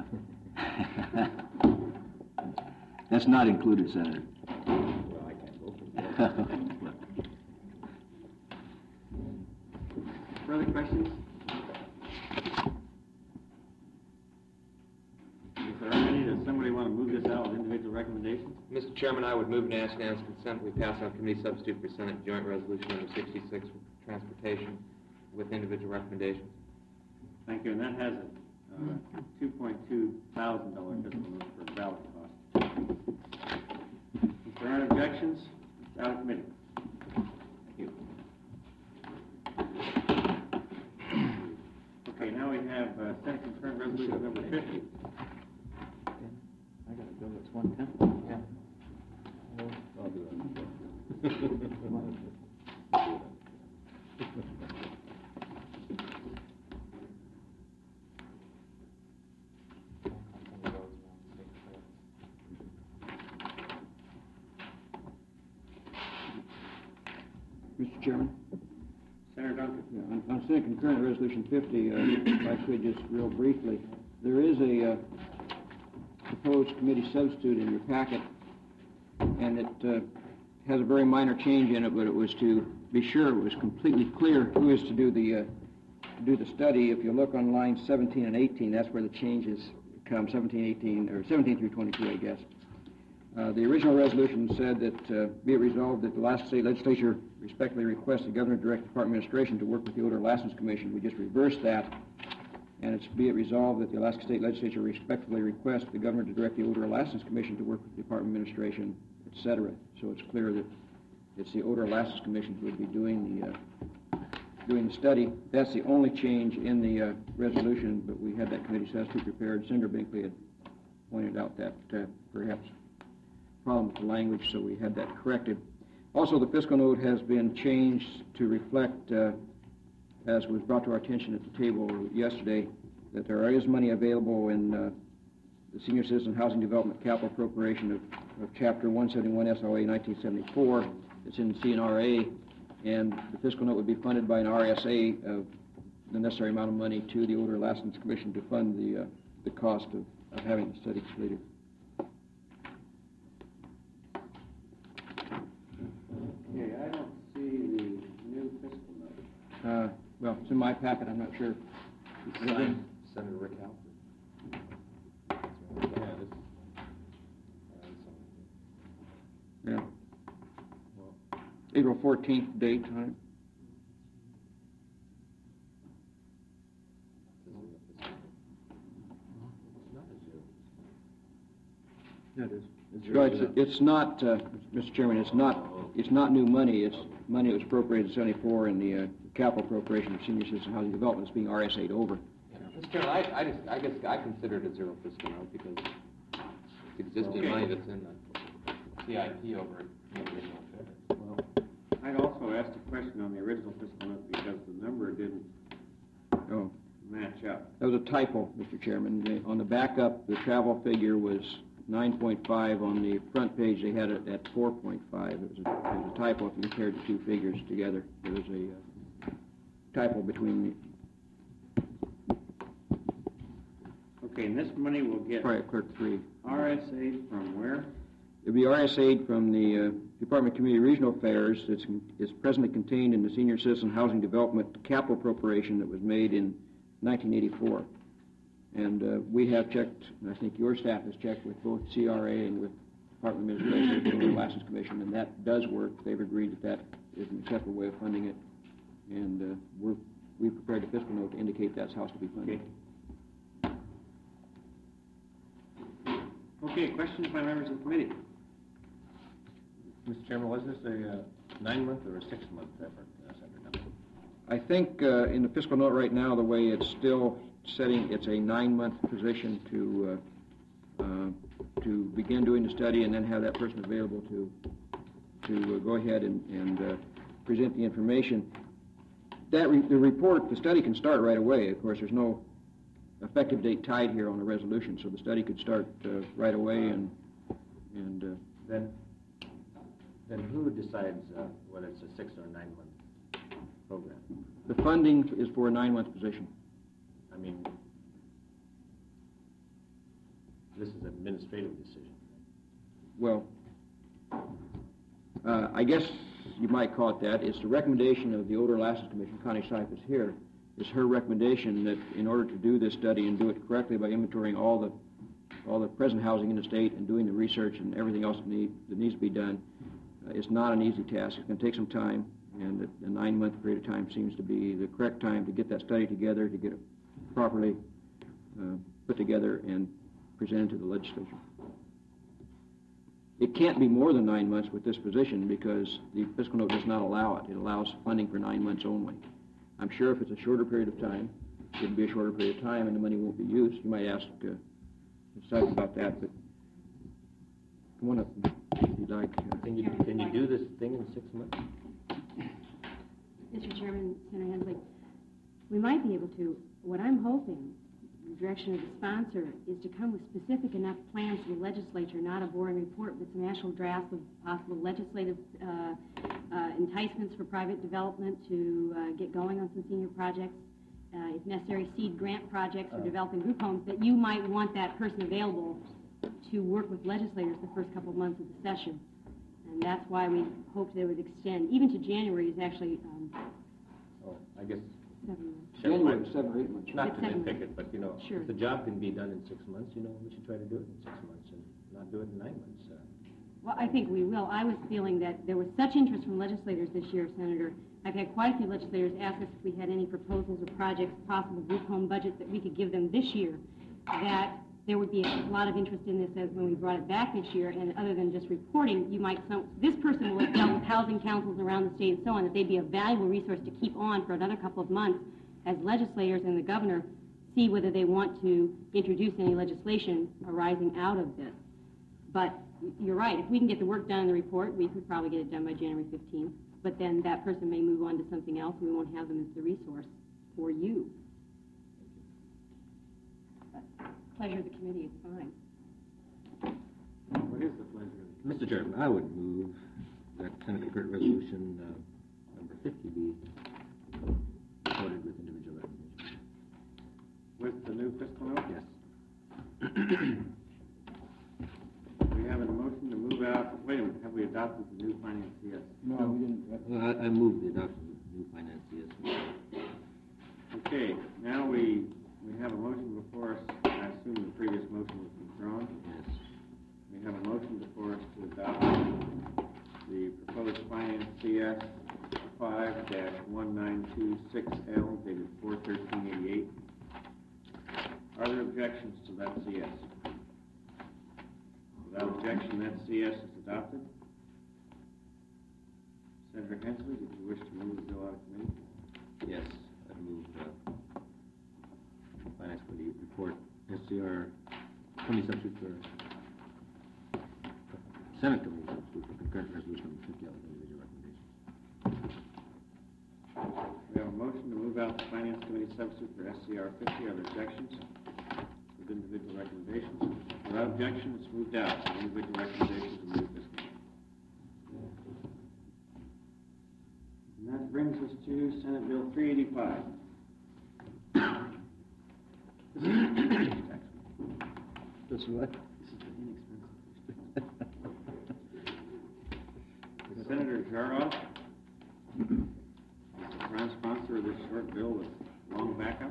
uh, that's not included, Senator. Well, I can't vote for that. Further questions? If there aren't any, does somebody want to move this out with individual recommendations? Mister Chairman, I would move and ask unanimous consent we pass on committee substitute for Senate Joint Resolution number sixty-six for transportation with individual recommendations. Thank you, and that has a uh, two point two thousand dollar fiscal note for ballot costs. If there aren't objections, it's out of committee. Thank you. Okay, now we have uh, Senate concurrent resolution number fifty. I got a bill that's one ten. Yeah. I'll do that. Mister Chairman? Senator Duncan. Yeah, on, on Senate concurrent resolution fifty, uh, if I could just real briefly, there is a uh, proposed committee substitute in your packet, and it uh, has a very minor change in it, but it was to be sure it was completely clear who is to do the uh, to do the study. If you look on lines seventeen and eighteen, that's where the changes come, seventeen, eighteen, or seventeen through twenty-two, I guess. Uh, the original resolution said that, uh, be it resolved that the Alaska State Legislature respectfully requests the Governor direct the Department of Administration to work with the Odor License Commission. We just reversed that, and it's be it resolved that the Alaska State Legislature respectfully requests the Governor to direct the Odor License Commission to work with the Department of Administration, et cetera. So it's clear that it's the Odor License Commission who would be doing the uh, doing the study. That's the only change in the uh, resolution, but we had that committee substitute prepared. Senator Binkley had pointed out that uh, perhaps problem with the language, so we had that corrected. Also, the fiscal note has been changed to reflect, uh, as was brought to our attention at the table yesterday, that there is money available in uh, the Senior Citizen Housing Development Capital Appropriation of, of Chapter one seventy-one S O A nineteen seventy-four. It's in C N R A, and the fiscal note would be funded by an R S A of the necessary amount of money to the Odor License Commission to fund the, uh, the cost of, of having the study completed. Okay, I don't see the new fiscal note. Uh, well, it's in my packet, I'm not sure. Signed, Senator Rick Halford. Yeah, this, Yeah. April fourteenth date on it. Yeah, it is. Well, it's, it's not, uh, Mister Chairman, it's not, it's not new money. It's money that was appropriated in seventy-four in the uh, capital appropriation of Senior Citizen Housing Development. It's being R S A'd over. Yeah, Mister Chairman, I, I just, I guess I consider it a zero fiscal note because it's existing Okay. money that's in the C I P over at the original figure. well, I'd also asked a question on the original fiscal note because the number didn't Oh, match up. that was a typo, Mister Chairman. The- On the backup, the travel figure was nine point five. On the front page, they had it at four point five. It was a, it was a typo if you compared the two figures together. There was a uh, typo between Okay, and this money will get Private Clerk three. R S A from where? It'll be R S A'd from the uh, Department of Community Regional Affairs. It's, it's presently contained in the Senior Citizen Housing Development Capital Appropriation that was made in nineteen eighty-four. And uh, we have checked, and I think your staff has checked with both C R A and with Department of Administration and the License Commission, and that does work. They've agreed that that is an acceptable way of funding it. And uh, we're, we've prepared a fiscal note to indicate that's how it's to be funded. Okay. Okay, questions by members of the committee? Mister Chairman, was this a uh, nine-month or a six-month effort, uh, Senator Duncan? I think uh, in the fiscal note right now, the way it's still setting, it's a nine-month position to uh, uh, to begin doing the study and then have that person available to to uh, go ahead and, and uh, present the information. That re the report, the study can start right away. Of course, there's no effective date tied here on the resolution, so the study could start uh, right away. And and uh, Then, then who decides uh, whether it's a six or a nine-month program? the funding is for a nine-month position. I mean, this is an administrative decision. Well, uh, I guess you might call it that. It's the recommendation of the Odor License Commission. Connie Seif is here. It's her recommendation that in order to do this study and do it correctly by inventorying all the all the present housing in the state and doing the research and everything else that, need, that needs to be done, uh, it's not an easy task. It's going to take some time, and the, the nine-month period of time seems to be the correct time to get that study together, to get it properly uh, put together and presented to the legislature. It can't be more than nine months with this position because the fiscal note does not allow it. It allows funding for nine months only. I'm sure if it's a shorter period of time, it'll be a shorter period of time and the money won't be used. You might ask uh, Seif about that, but come on up if you'd like. Uh, Can you, can you do this thing in six months? Mister Chairman, Senator Hensley, we might be able to. What I'm hoping, the direction of the sponsor, is to come with specific enough plans to the legislature, not a boring report, but some actual drafts of possible legislative uh, uh, enticements for private development to uh, get going on some senior projects, uh, if necessary, seed grant projects for developing group homes, that you might want that person available to work with legislators the first couple of months of the session. And that's why we hoped they would extend, even to January is actually um, Oh, I guess, seven months. January, seven or eight months. not to It's seven nitpick it, but, you know, Sure. if the job can be done in six months, you know, we should try to do it in six months and not do it in nine months. uh. Well, I think we will. I was feeling that there was such interest from legislators this year, Senator. I've had quite a few legislators ask us if we had any proposals or projects, possible group home budgets that we could give them this year, that there would be a lot of interest in this as when we brought it back this year, and other than just reporting, you might, some, this person will have dealt with housing councils around the state and so on, that they'd be a valuable resource to keep on for another couple of months as legislators and the governor see whether they want to introduce any legislation arising out of this. But you're right, if we can get the work done in the report, we could probably get it done by January fifteenth, but then that person may move on to something else, and we won't have them as the resource for you. Pleasure of the committee is fine. What is the pleasure of the Mister Chairman, I would move that Senate concurrent resolution uh, number fifty be voted with individual recommendation. With the new fiscal note? Yes. We have a motion to move out, wait a minute, have we adopted the new finance? Yes. No, we didn't. Well, I, I move the adoption of the new finance, yes. Okay, now we, we have a motion before us. I assume the previous motion was withdrawn. Yes. We have a motion before us to adopt the proposed finance C S five one nine two six L dated four thirteen eighty-eight. Are there objections to that C S? Without objection, that C S is adopted. Senator Hensley, did you wish to move the bill out of committee? Yes, I move uh, finance committee report S C R twenty substitute for Senate committee substitute for concurrent resolution number fifty out of individual recommendations. We have a motion to move out the finance committee substitute for S C R fifty. Are there objections? With individual recommendations? Without objection, it's moved out. The individual recommendations are moved this way. And that brings us to Senate Bill three eighty-five. This is what? Senator Jaroff, the prime sponsor of this short bill with long backup.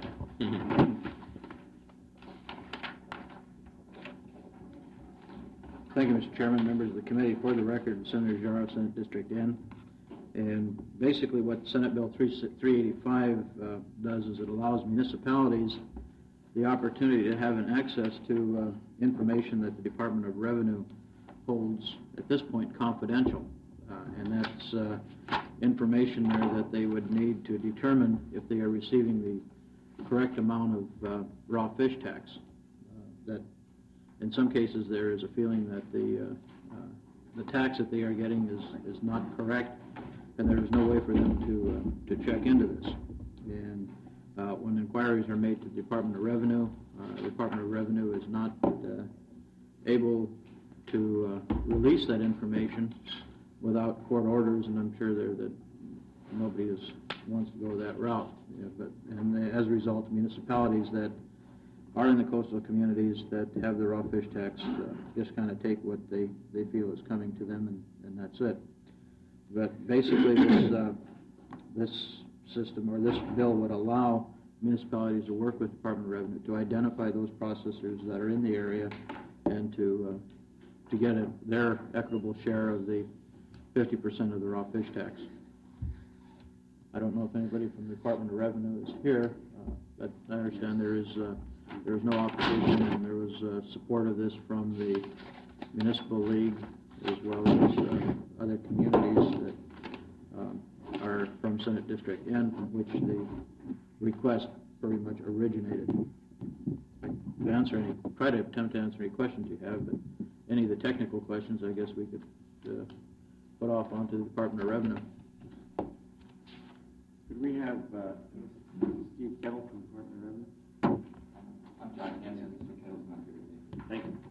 Thank you, Mister Chairman, members of the committee. For the record, Senator Jaroff, Senate District N. And basically what Senate Bill three eighty-five uh, does is it allows municipalities the opportunity to have an access to uh, information that the Department of Revenue holds, at this point, confidential. Uh, and that's uh, information there that they would need to determine if they are receiving the correct amount of uh, raw fish tax. Uh, that in some cases there is a feeling that the, uh, uh, the tax that they are getting is, is not correct, and there is no way for them to, uh, to check into this. And uh, when inquiries are made to the Department of Revenue, uh, the Department of Revenue is not uh, able to uh, release that information without court orders, and I'm sure there that nobody is, wants to go that route. Yeah, but and they, as a result, municipalities that are in the coastal communities that have the raw fish tax uh, just kind of take what they, they feel is coming to them, and, and that's it. But basically, this uh, this system or this bill would allow municipalities to work with the Department of Revenue to identify those processors that are in the area and to uh, to get a, their equitable share of the fifty percent of the raw fish tax. I don't know if anybody from the Department of Revenue is here, uh, but I understand there is uh, there is no opposition, and there was uh, support of this from the Municipal League as well as uh, other communities that um, are from Senate District N, from which the request pretty much originated. I could answer any, try to attempt to answer any questions you have, but any of the technical questions, I guess we could uh, put off onto the Department of Revenue. Could we have uh, Steve Kettle from Department of Revenue? I'm John Hanson, Mister Kettle's not here today. Thank you.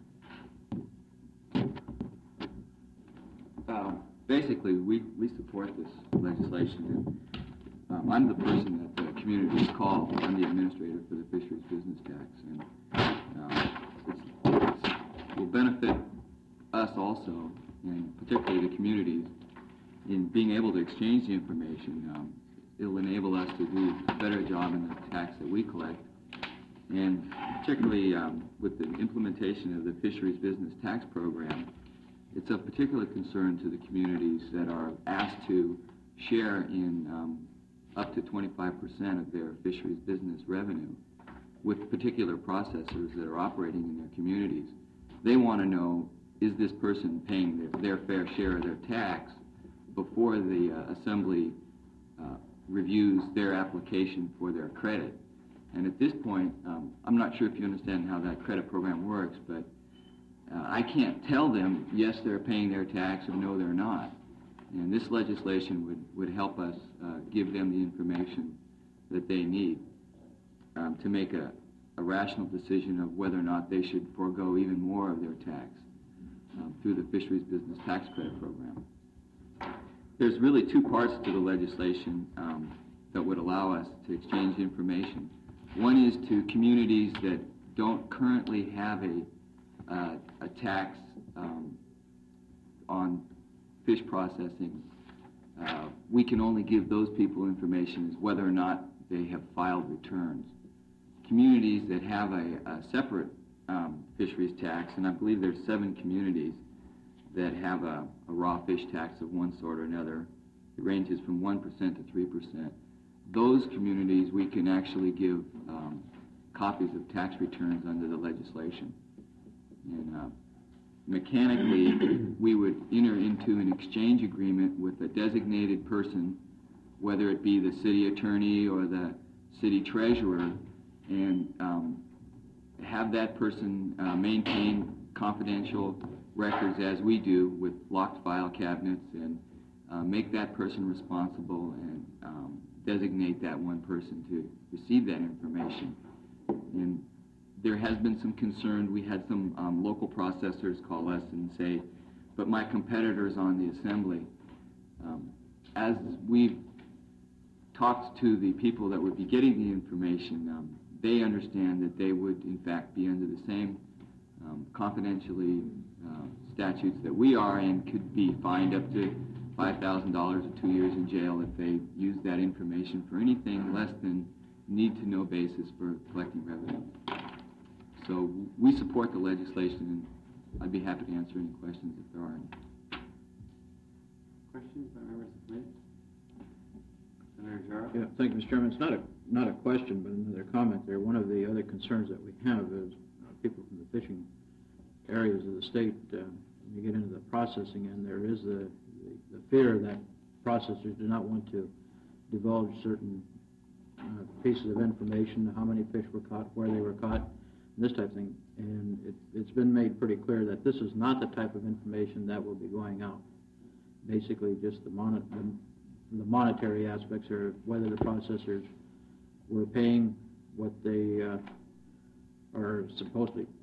Um, basically, we, we support this legislation. And, um, I'm the person that the communities call. I'm the administrator for the fisheries business tax, and uh, it's, it's, will benefit us also, and particularly the communities, in being able to exchange the information. Um, it'll enable us to do a better job in the tax that we collect, and particularly um, with the implementation of the fisheries business tax program, it's of particular concern to the communities that are asked to share in um, up to twenty-five percent of their fisheries business revenue with particular processors that are operating in their communities. They want to know, is this person paying their, their fair share of their tax before the uh, Assembly uh, reviews their application for their credit. And at this point, um, I'm not sure if you understand how that credit program works, but uh, I can't tell them, yes, they're paying their tax, or no, they're not. And this legislation would, would help us uh, give them the information that they need um, to make a, a rational decision of whether or not they should forego even more of their tax um, through the Fisheries Business Tax Credit Program. There's really two parts to the legislation um, that would allow us to exchange information. One is to communities that don't currently have a, uh, a tax um, on fish processing. Uh, we can only give those people information as whether or not they have filed returns. Communities that have a, a separate um, fisheries tax, and I believe there's seven communities that have a, a raw fish tax of one sort or another. It ranges from one percent to three percent. Those communities, we can actually give um, copies of tax returns under the legislation. And uh, mechanically, we would enter into an exchange agreement with a designated person, whether it be the city attorney or the city treasurer, and um, have that person uh, maintain confidential records as we do with locked file cabinets, and uh, make that person responsible and um, designate that one person to receive that information. And there has been some concern. We had some um, local processors call us and say, but my competitor's on the assembly. Um, as we've talked to the people that would be getting the information, um, they understand that they would in fact be under the same um, confidentially uh, statutes that we are, and could be fined up to five thousand dollars or two years in jail if they use that information for anything less than need-to-know basis for collecting revenue. So we support the legislation, and I'd be happy to answer any questions if there are any. Questions by members of the committee? Senator Jarrell? Yeah, thank you, Mister Chairman. It's not a, not a question, but another comment there. One of the other concerns that we have is uh, people from the fishing areas of the state, uh, when you get into the processing, and there is the, the, the fear that processors do not want to divulge certain uh, pieces of information, how many fish were caught, where they were caught, this type of thing. And it, it's been made pretty clear that this is not the type of information that will be going out. Basically, just the, mon the, the monetary aspects, or whether the processors were paying what they uh, are supposed to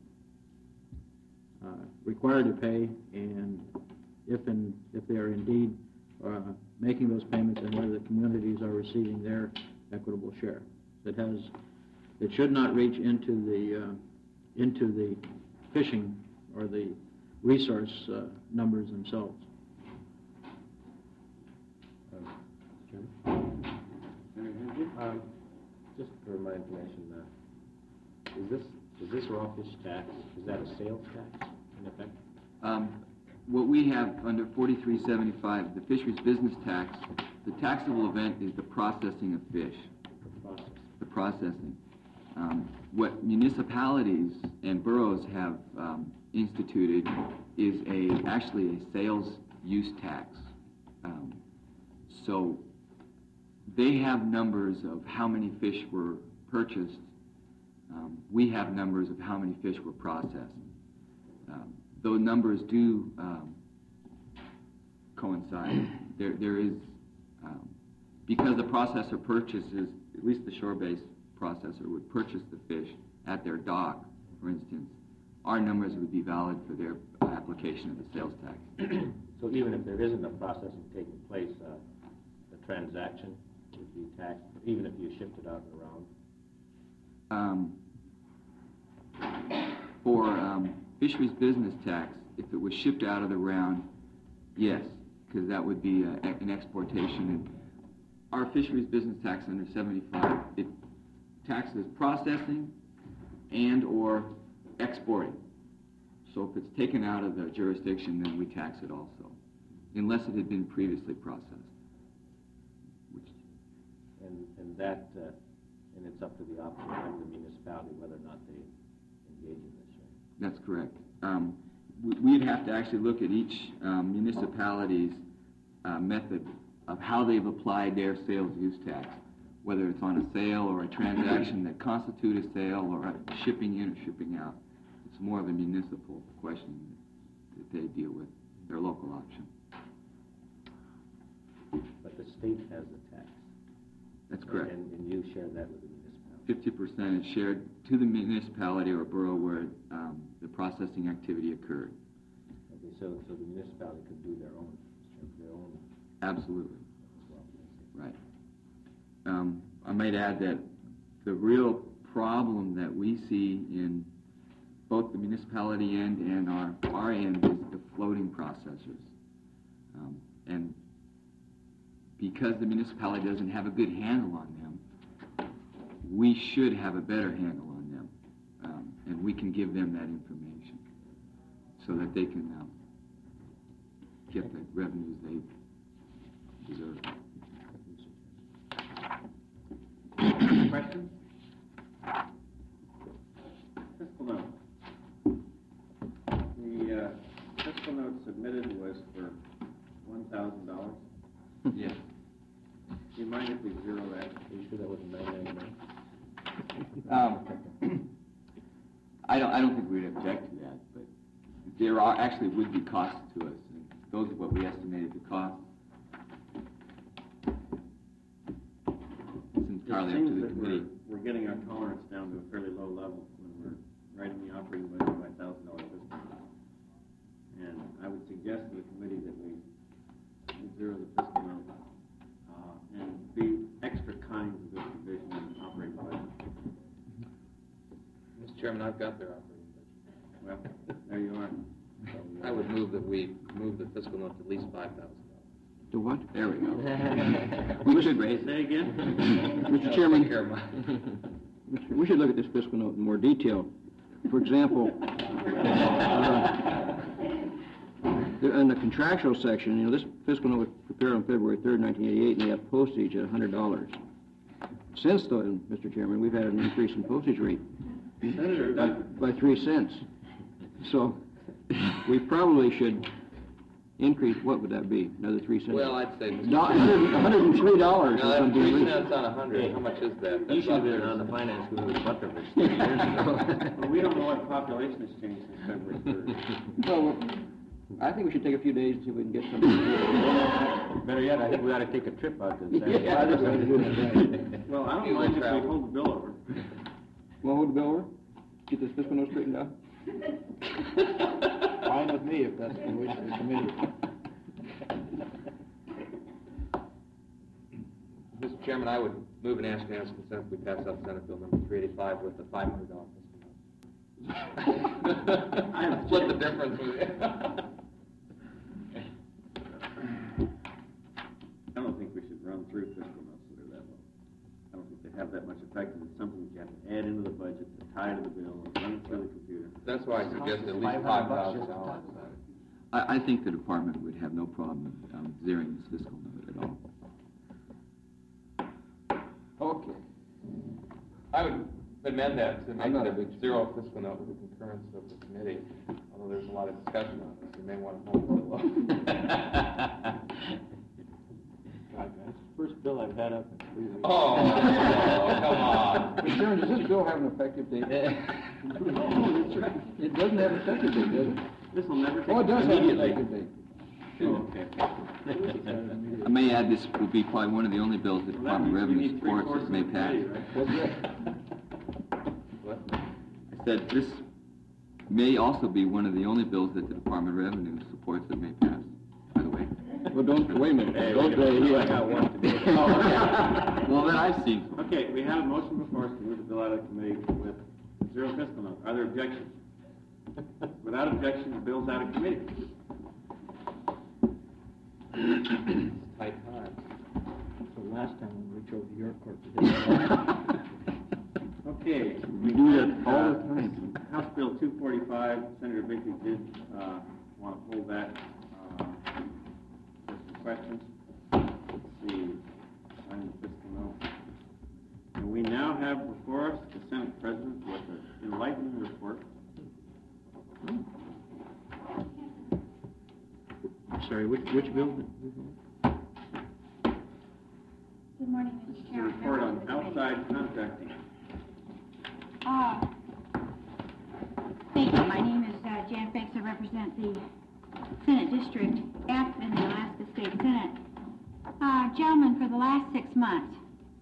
uh, required to pay, and if in, if they are indeed uh, making those payments, and whether the communities are receiving their equitable share. It has, it should not reach into the uh, into the fishing or the resource uh, numbers themselves. Um, just for my information, uh, is this is this raw fish tax? Is that a sales tax in effect? Um, what we have under forty-three seventy-five, the fisheries business tax, the taxable event is the processing of fish. The process. The processing. Um, what municipalities and boroughs have um, instituted is a actually a sales use tax. Um, so they have numbers of how many fish were purchased. Um, we have numbers of how many fish were processed. Um, those numbers do um, coincide. There, there is, um, because the processor purchases, at least the shore-based processor would purchase the fish at their dock, for instance, our numbers would be valid for their uh, application of the sales tax. So even if there isn't a processing taking place, uh, the transaction would be taxed, even if you shipped it out and around? Um, for um, fisheries business tax, if it was shipped out of the round, yes, because that would be uh, an exportation. And our fisheries business tax under seventy-five, it taxes processing and or exporting. So if it's taken out of the jurisdiction, then we tax it also, unless it had been previously processed. Which And, and that, uh, and it's up to the operator of the municipality whether or not they engage in this, right? That's correct. Um, we, we'd have to actually look at each um, municipality's uh, method of how they've applied their sales use tax, whether it's on a sale or a transaction that constitute a sale or a shipping in or shipping out. It's more of a municipal question that they deal with, their local option. But the state has a tax. That's correct. And, and you share that with the municipality. fifty percent is shared to the municipality or borough where um, the processing activity occurred. Okay, so, so the municipality could do their own, their own. Absolutely. As well. Right. Um, I might add that the real problem that we see in both the municipality end and our, our end is the floating processors. Um, and because the municipality doesn't have a good handle on them, we should have a better handle on them. Um, and we can give them that information so that they can um, get the revenues they deserve. Questions? Fiscal note. The uh, fiscal note submitted was for one thousand dollars. Yes. Do you mind if we zero that? Are you sure that wasn't nine ninety-nine? Um, I don't. I don't think we'd object to that, but there are actually would be costs to us, and those are what we estimated the cost. It's entirely up to the committee. We're, we're getting our tolerance down to a fairly low level when we're writing the operating budget by thousand dollar fiscal. And I would suggest to the committee that we zero the fiscal note uh, and be extra kind to this division in the operating budget. Mister Chairman, I've got their operating budget. Well, there you are. So, uh, I would move that we move the fiscal note to at least five thousand dollars. To what? There we go. We should raise Say it. again? Mister Chairman, Here, Mike. we should look at this fiscal note in more detail. For example, uh, in the contractual section, you know, this fiscal note was prepared on February third, nineteen eighty-eight, and they have postage at one hundred dollars. Since then, Mister Chairman, we've had an increase in postage rate by, by three cents. So we probably should increase, what would that be? Another three cents? Well, I'd say... No, one hundred and three dollars No, or that's something. three cents on a hundred. How much is that? You That's should have been about on the finance committee with Butlervich three years ago. Well, we don't know what population has changed since February third. Well, I think we should take a few days and see if we can get something. Better yet, I think we ought to take a trip out to the San Yeah, I just wanted to do that. Well, I don't mind if we hold the bill over. Want to hold the bill over? Get this fiscal note straightened out? Fine with me if that's the wish of the committee. Mister Chairman, I would move and ask unanimous consent if we pass up Senate Bill number three eighty-five with the five hundred dollar fiscal note. Split the difference with you. I don't think we should run through fiscal notes that are that low. I don't think they have that much effect, and it's something that you have to add into the budget, to tie to the bill, and run it through the computer. That's why I suggested at least five thousand dollars. I, I think the department would have no problem um, zeroing this fiscal note at all. Okay. I would amend that to make I'm not it a big- a zero fiscal note with the concurrence of the committee, although there's a lot of discussion on this, you may want to hold it low. First bill I've had up in three weeks. Oh, come on. Mister Chairman, does this bill have an effective date? No, that's right. It doesn't have an effective date, does it? This will never take Oh, it does have an immediately. effective date. Oh, okay. I may add, this would be probably one of the only bills that Well, that Department of means we Revenue need three supports fourths that may of the pass. committee, right? That's right. What? that this may also be one of the only bills that the Department of Revenue supports that may pass, by the way. Well, don't, wait a minute, Hey, don't, wait a minute. uh, I got one today. Oh, okay. Well, then I've seen some. Okay, we have a motion before us to move the bill out of committee with zero fiscal note. Are there objections? Without objection, the bill's out of committee. Tight time. So last time when we drove to your court, Okay. We do that all the Uh, time. House Bill two forty-five, Senator Bixby did uh, want to hold that. Uh, for some questions. Let's see. Find the fiscal note. And we now have before us the Senate President with an enlightening report. I'm sorry, which, which bill? Good morning, Mister The Chairman. report on outside contracting. Uh, thank you. My name is uh, Jan Fakes. I represent the Senate District F in the Alaska State Senate. Uh, gentlemen, for the last six months,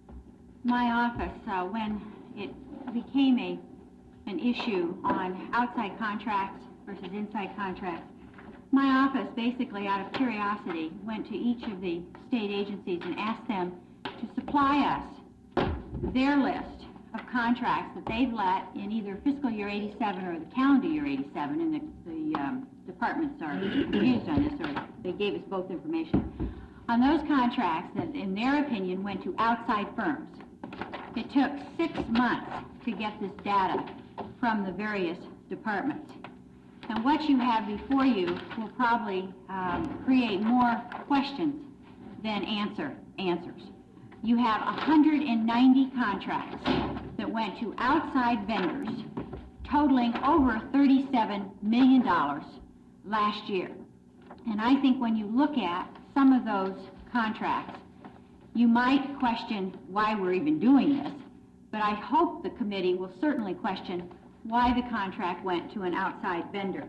my office, uh, when it became a an issue on outside contracts versus inside contracts, my office, basically out of curiosity, went to each of the state agencies and asked them to supply us their list of contracts that they've let in either fiscal year eighty-seven or the calendar year eighty-seven, and the, the um, departments are confused on this, or they gave us both information, on those contracts that, in their opinion, went to outside firms. It took six months to get this data from the various departments. And what you have before you will probably um, create more questions than answer answers. You have one hundred ninety contracts that went to outside vendors totaling over thirty-seven million dollars last year. And I think when you look at some of those contracts, you might question why we're even doing this, but I hope the committee will certainly question why the contract went to an outside vendor.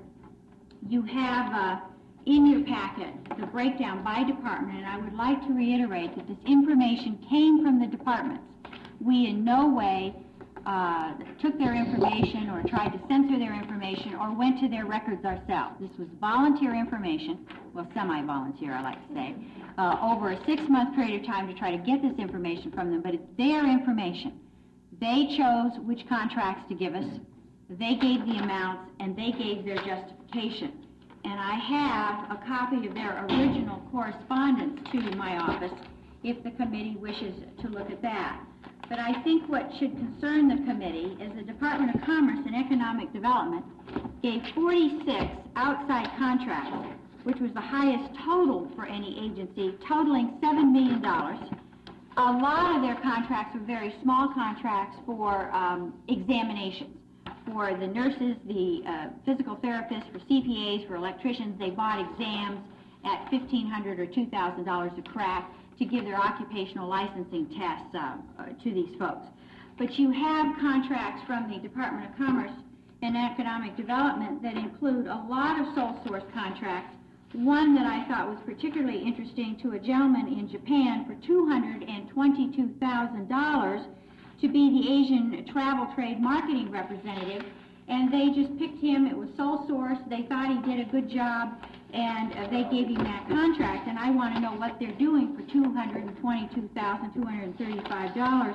You have uh, in your packet the breakdown by department, and I would like to reiterate that this information came from the departments. We in no way uh, took their information or tried to censor their information or went to their records ourselves. This was volunteer information, well, semi-volunteer, I like to say, uh, over a six-month period of time to try to get this information from them, but it's their information. They chose which contracts to give us, they gave the amounts, and they gave their justification. And I have a copy of their original correspondence to my office if the committee wishes to look at that. But I think what should concern the committee is the Department of Commerce and Economic Development gave forty-six outside contracts, which was the highest total for any agency, totaling seven million dollars. A lot of their contracts were very small contracts for um, examinations. For the nurses, the uh, physical therapists, for C P As, for electricians, they bought exams at fifteen hundred dollars or two thousand dollars a crack to give their occupational licensing tests uh, uh, to these folks. But you have contracts from the Department of Commerce and Economic Development that include a lot of sole source contracts. One that I thought was particularly interesting to a gentleman in Japan for two hundred twenty-two thousand dollars to be the Asian travel trade marketing representative, and they just picked him. It was sole source. They thought he did a good job, and uh, they gave him that contract, and I want to know what they're doing for two hundred twenty-two thousand two hundred thirty-five dollars.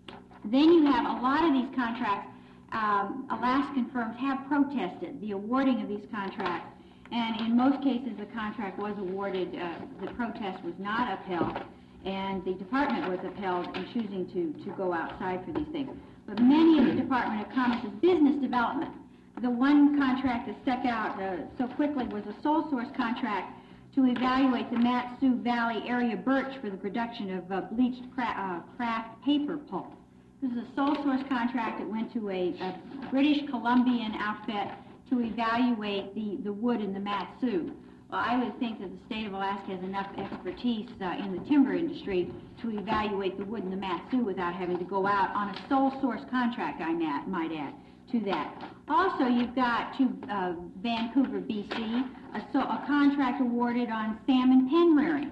Then you have a lot of these contracts. Um, Alaskan firms have protested the awarding of these contracts, and in most cases the contract was awarded, uh, the protest was not upheld, and the department was upheld in choosing to, to go outside for these things. But many of the Department of Commerce's business development, the one contract that stuck out uh, so quickly was a sole source contract to evaluate the Mat-Su Valley area birch for the production of uh, bleached cra uh, craft paper pulp. This is a sole source contract that went to a, a British Columbian outfit to evaluate the, the wood in the Mat-Su. Well, I would think that the state of Alaska has enough expertise uh, in the timber industry to evaluate the wood in the Mat-Su without having to go out on a sole source contract, I might add, to that. Also, you've got to uh, Vancouver, B C, a, so, a contract awarded on salmon pen rearing.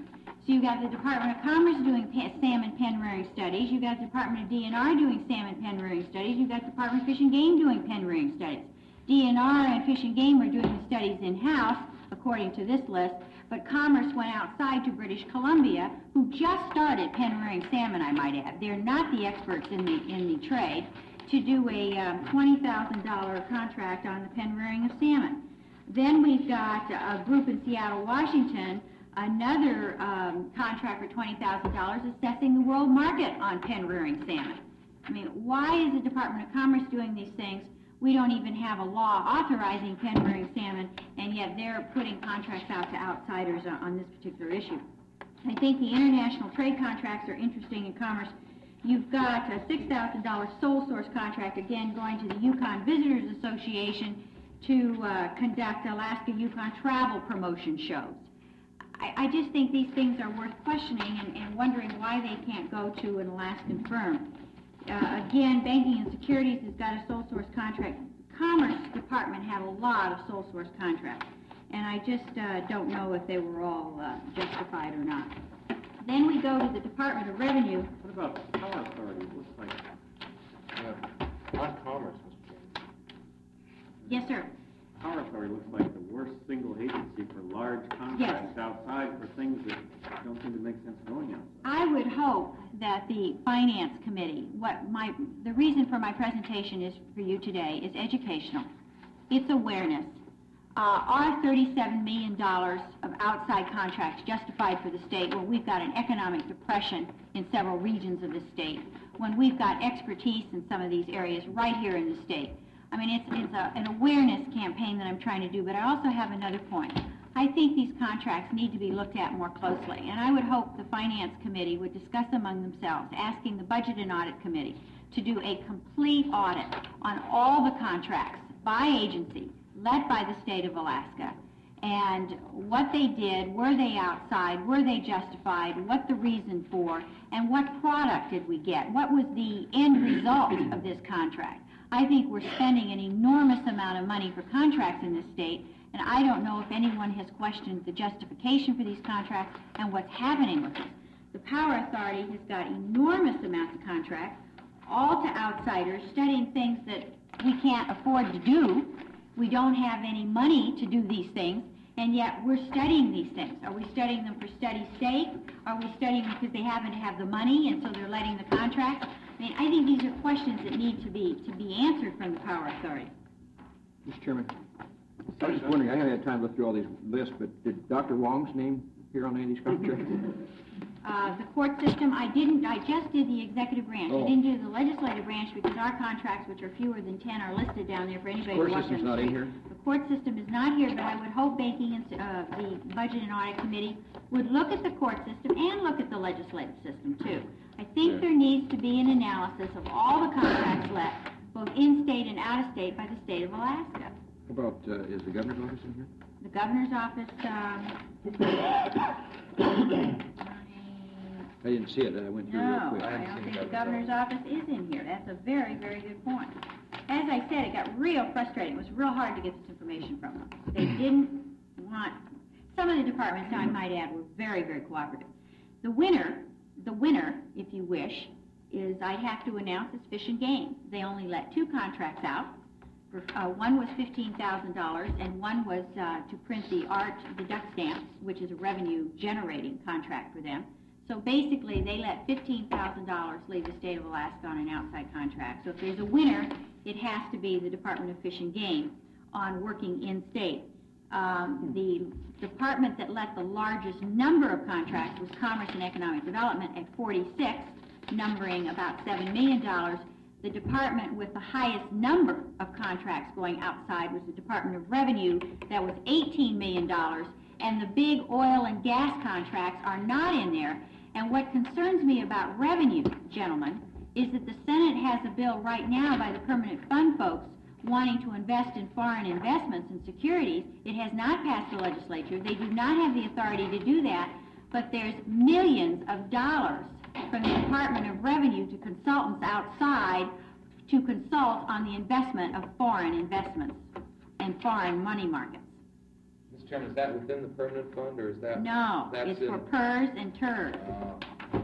So you got the Department of Commerce doing pa- salmon pen rearing studies. You got the Department of D N R doing salmon pen rearing studies. You got the Department of Fish and Game doing pen rearing studies. D N R and Fish and Game are doing the studies in-house, according to this list, but Commerce went outside to British Columbia, who just started pen rearing salmon, I might add. They're not the experts in the in the trade, to do a um, twenty thousand dollars contract on the pen rearing of salmon. Then we've got a group in Seattle, Washington, another um, contract for twenty thousand dollars assessing the world market on pen rearing salmon. I mean, why is the Department of Commerce doing these things? We don't even have a law authorizing pen rearing salmon, and yet they're putting contracts out to outsiders on, on this particular issue. I think the international trade contracts are interesting in commerce. You've got a six thousand dollars sole source contract, again, going to the Yukon Visitors Association to uh, conduct Alaska Yukon travel promotion shows. I, I just think these things are worth questioning and, and wondering why they can't go to an Alaskan firm. Uh, again, Banking and Securities has got a sole source contract. Commerce Department had a lot of sole source contracts, and I just uh, don't know if they were all uh, justified or not. Then we go to the Department of Revenue. What about the Power Authority? It looks like... Uh, on Commerce, Mister Chairman. Yes, sir. Power Authority looks like the worst single agency for large contracts outside for things that don't seem to make sense going outside. I would hope that the Finance Committee, what my, the reason for my presentation is for you today is educational. It's awareness. Uh, are thirty-seven million dollars of outside contracts justified for the state when we've got an economic depression in several regions of the state, when we've got expertise in some of these areas right here in the state? I mean, it's, it's a, an awareness campaign that I'm trying to do, but I also have another point. I think these contracts need to be looked at more closely, and I would hope the Finance Committee would discuss among themselves, asking the Budget and Audit Committee to do a complete audit on all the contracts by agency, led by the state of Alaska, and what they did, were they outside, were they justified, what the reason for, and what product did we get, what was the end result of this contract. I think we're spending an enormous amount of money for contracts in this state, and I don't know if anyone has questioned the justification for these contracts and what's happening with them. The Power Authority has got enormous amounts of contracts, all to outsiders, studying things that we can't afford to do. We don't have any money to do these things, and yet we're studying these things. Are we studying them for study's sake? Are we studying them because they happen to have the money and so they're letting the contracts? I mean, I think these are questions that need to be to be answered from the Power Authority. Mister Chairman, I was just wondering, I haven't had time to look through all these lists, but did Doctor Wong's name appear on any of these contracts? Uh, the court system, I didn't, I just did the executive branch. Oh. I didn't do the legislative branch because our contracts, which are fewer than ten, are listed down there for anybody to Court walk system's down the not in street. here? The court system is not here, but I would hope Banking and, uh, the Budget and Audit Committee would look at the court system and look at the legislative system, too. I think Yeah. there needs to be an analysis of all the contracts let, both in-state and out-of-state, by the state of Alaska. How about, uh, is the governor's office in here? The governor's office, um... I didn't see it, I went through real No, quick. I don't think the governor's office is in here. That's a very, very good point. As I said, it got real frustrating. It was real hard to get this information from them. They didn't want, some of the departments, I might add, were very, very cooperative. The winner, the winner, if you wish, is, I have to announce, is Fish and Game. They only let two contracts out. For, uh, one was fifteen thousand dollars, and one was uh, to print the art, the duck stamps, which is a revenue-generating contract for them. So basically, they let fifteen thousand dollars leave the state of Alaska on an outside contract. So if there's a winner, it has to be the Department of Fish and Game on working in-state. Um, the department that let the largest number of contracts was Commerce and Economic Development at forty-six, numbering about seven million dollars. The department with the highest number of contracts going outside was the Department of Revenue, that was eighteen million dollars, and the big oil and gas contracts are not in there. And what concerns me about revenue, gentlemen, is that the Senate has a bill right now by the permanent fund folks wanting to invest in foreign investments and securities. It has not passed the legislature. They do not have the authority to do that, but there's millions of dollars from the Department of Revenue to consultants outside to consult on the investment of foreign investments and foreign money markets. Mister Mister Chairman, is that within the permanent fund, or is that? No, that's it's in, for P E R S and T E R S. Uh,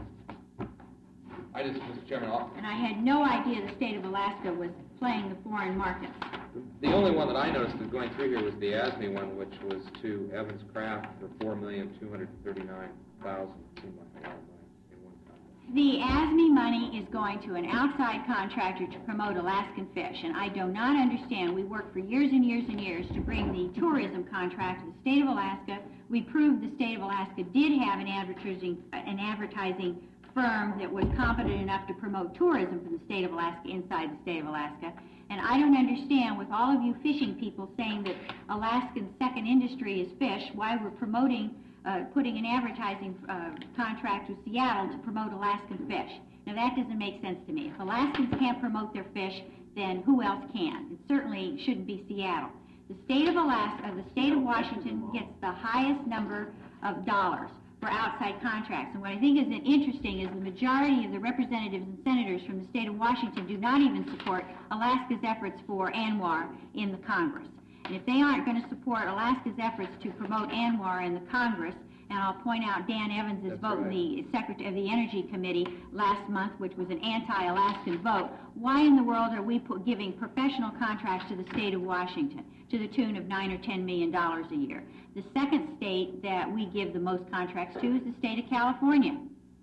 I just, Mister Chairman, I'll, And I had no idea the state of Alaska was playing the foreign markets. the only one that I noticed was going through here was the A S M E one, which was to Evans Craft for four million two hundred thirty-nine thousand. Seemed like a lot of money in one contract. The A S M E money is going to an outside contractor to promote Alaskan fish, and I do not understand. We worked for years and years and years to bring the tourism contract to the state of Alaska. We proved the state of Alaska did have an advertising, an advertising firm that was competent enough to promote tourism for the state of Alaska inside the state of Alaska. And I don't understand, with all of you fishing people saying that Alaskan's second industry is fish, why we're promoting, uh, putting an advertising uh, contract with Seattle to promote Alaskan fish. Now that doesn't make sense to me. If Alaskans can't promote their fish, then who else can? It certainly shouldn't be Seattle. The state of Alaska, the state of Washington gets the highest number of dollars for outside contracts. And what I think is interesting is the majority of the representatives and senators from the state of Washington do not even support Alaska's efforts for ANWR in the Congress. And if they aren't going to support Alaska's efforts to promote ANWR in the Congress, and I'll point out Dan Evans' That's vote right. in the Secretary of the Energy Committee last month, which was an anti-Alaskan vote. Why in the world are we put, giving professional contracts to the state of Washington to the tune of nine or ten million dollars a year? The second state that we give the most contracts to is the state of California.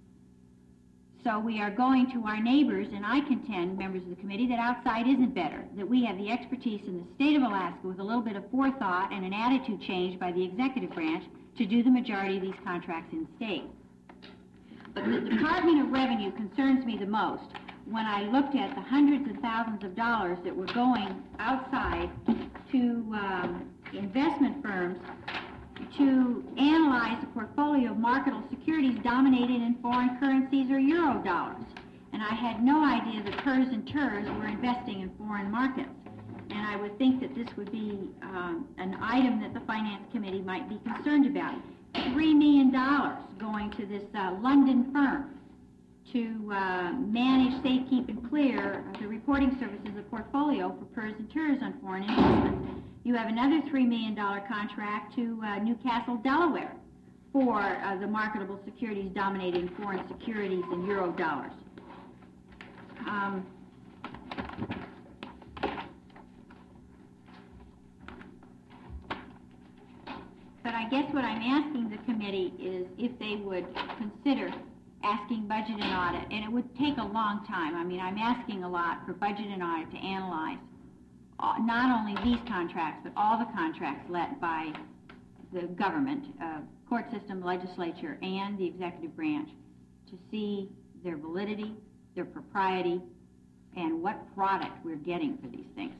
So we are going to our neighbors, and I contend, members of the committee, that outside isn't better, that we have the expertise in the state of Alaska with a little bit of forethought and an attitude change by the executive branch to do the majority of these contracts in state. But the Department of Revenue concerns me the most when I looked at the hundreds of thousands of dollars that were going outside to um, investment firms to analyze a portfolio of marketable securities dominated in foreign currencies or euro dollars. And I had no idea that P E R S and T E R S were investing in foreign markets. And I would think that this would be um, an item that the Finance Committee might be concerned about. Three million dollars going to this uh, London firm to uh, manage, safe, keep, and clear the reporting services of portfolio for P E R S and T E R S on foreign investments. You have another three million dollars contract to uh, Newcastle, Delaware for uh, the marketable securities dominating foreign securities in euro dollars. Um, But I guess what I'm asking the committee is if they would consider asking Budget and Audit, and it would take a long time. I mean, I'm asking a lot for Budget and Audit to analyze uh, not only these contracts, but all the contracts let by the government, uh, court system, legislature, and the executive branch to see their validity, their propriety, and what product we're getting for these things.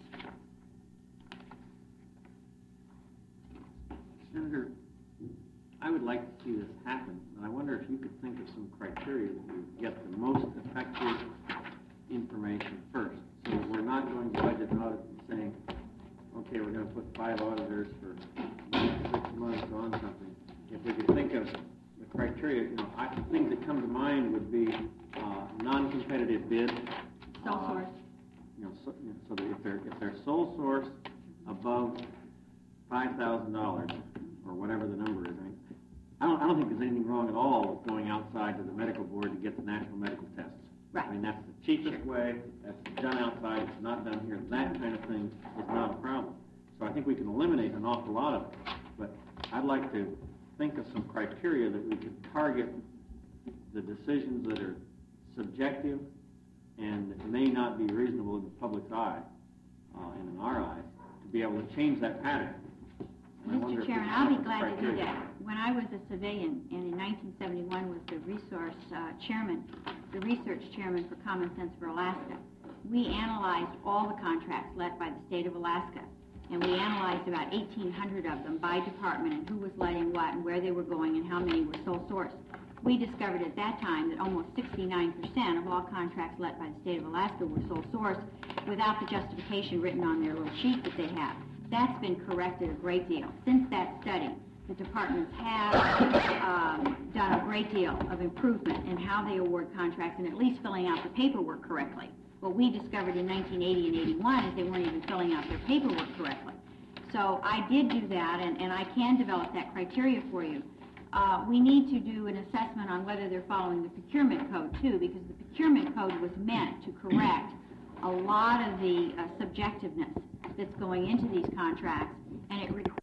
Senator, I would like to see this happen, and I wonder if you could think of some criteria that would get the most effective information first, so that we're not going to Budget and Audit and saying, okay, we're going to put five auditors for six months on something. If we could think of the criteria, you know, I, things that come to mind would be uh, non-competitive bid. Sole uh, source. You know, so, you know, so that if they're if they're sole source above five thousand dollars or whatever the number is, I mean, I don't I don't think there's anything wrong at all with going outside to the medical board to get the national medical tests. Right. I mean, that's the cheapest way. That's done outside. It's not done here. That kind of thing is not a problem. So I think we can eliminate an awful lot of it. But I'd like to think of some criteria that we could target the decisions that are subjective and may not be reasonable in the public's eye, uh, and in our eyes, to be able to change that pattern. And I wonder Mister if Chairman, we I'll can be have some glad to do criteria. that. When I was a civilian, and in nineteen seventy-one was the resource uh, chairman, the research chairman for Common Sense for Alaska, we analyzed all the contracts let by the state of Alaska. And we analyzed about eighteen hundred of them by department and who was letting what and where they were going and how many were sole source. We discovered at that time that almost sixty-nine percent of all contracts let by the state of Alaska were sole source without the justification written on their little sheet that they have. That's been corrected a great deal. Since that study, the departments have um, done a great deal of improvement in how they award contracts and at least filling out the paperwork correctly. What we discovered in nineteen eighty and eighty-one is they weren't even filling out their paperwork correctly. So I did do that, and, and I can develop that criteria for you. Uh, we need to do an assessment on whether they're following the procurement code too, because the procurement code was meant to correct a lot of the uh, subjectiveness that's going into these contracts, and it requires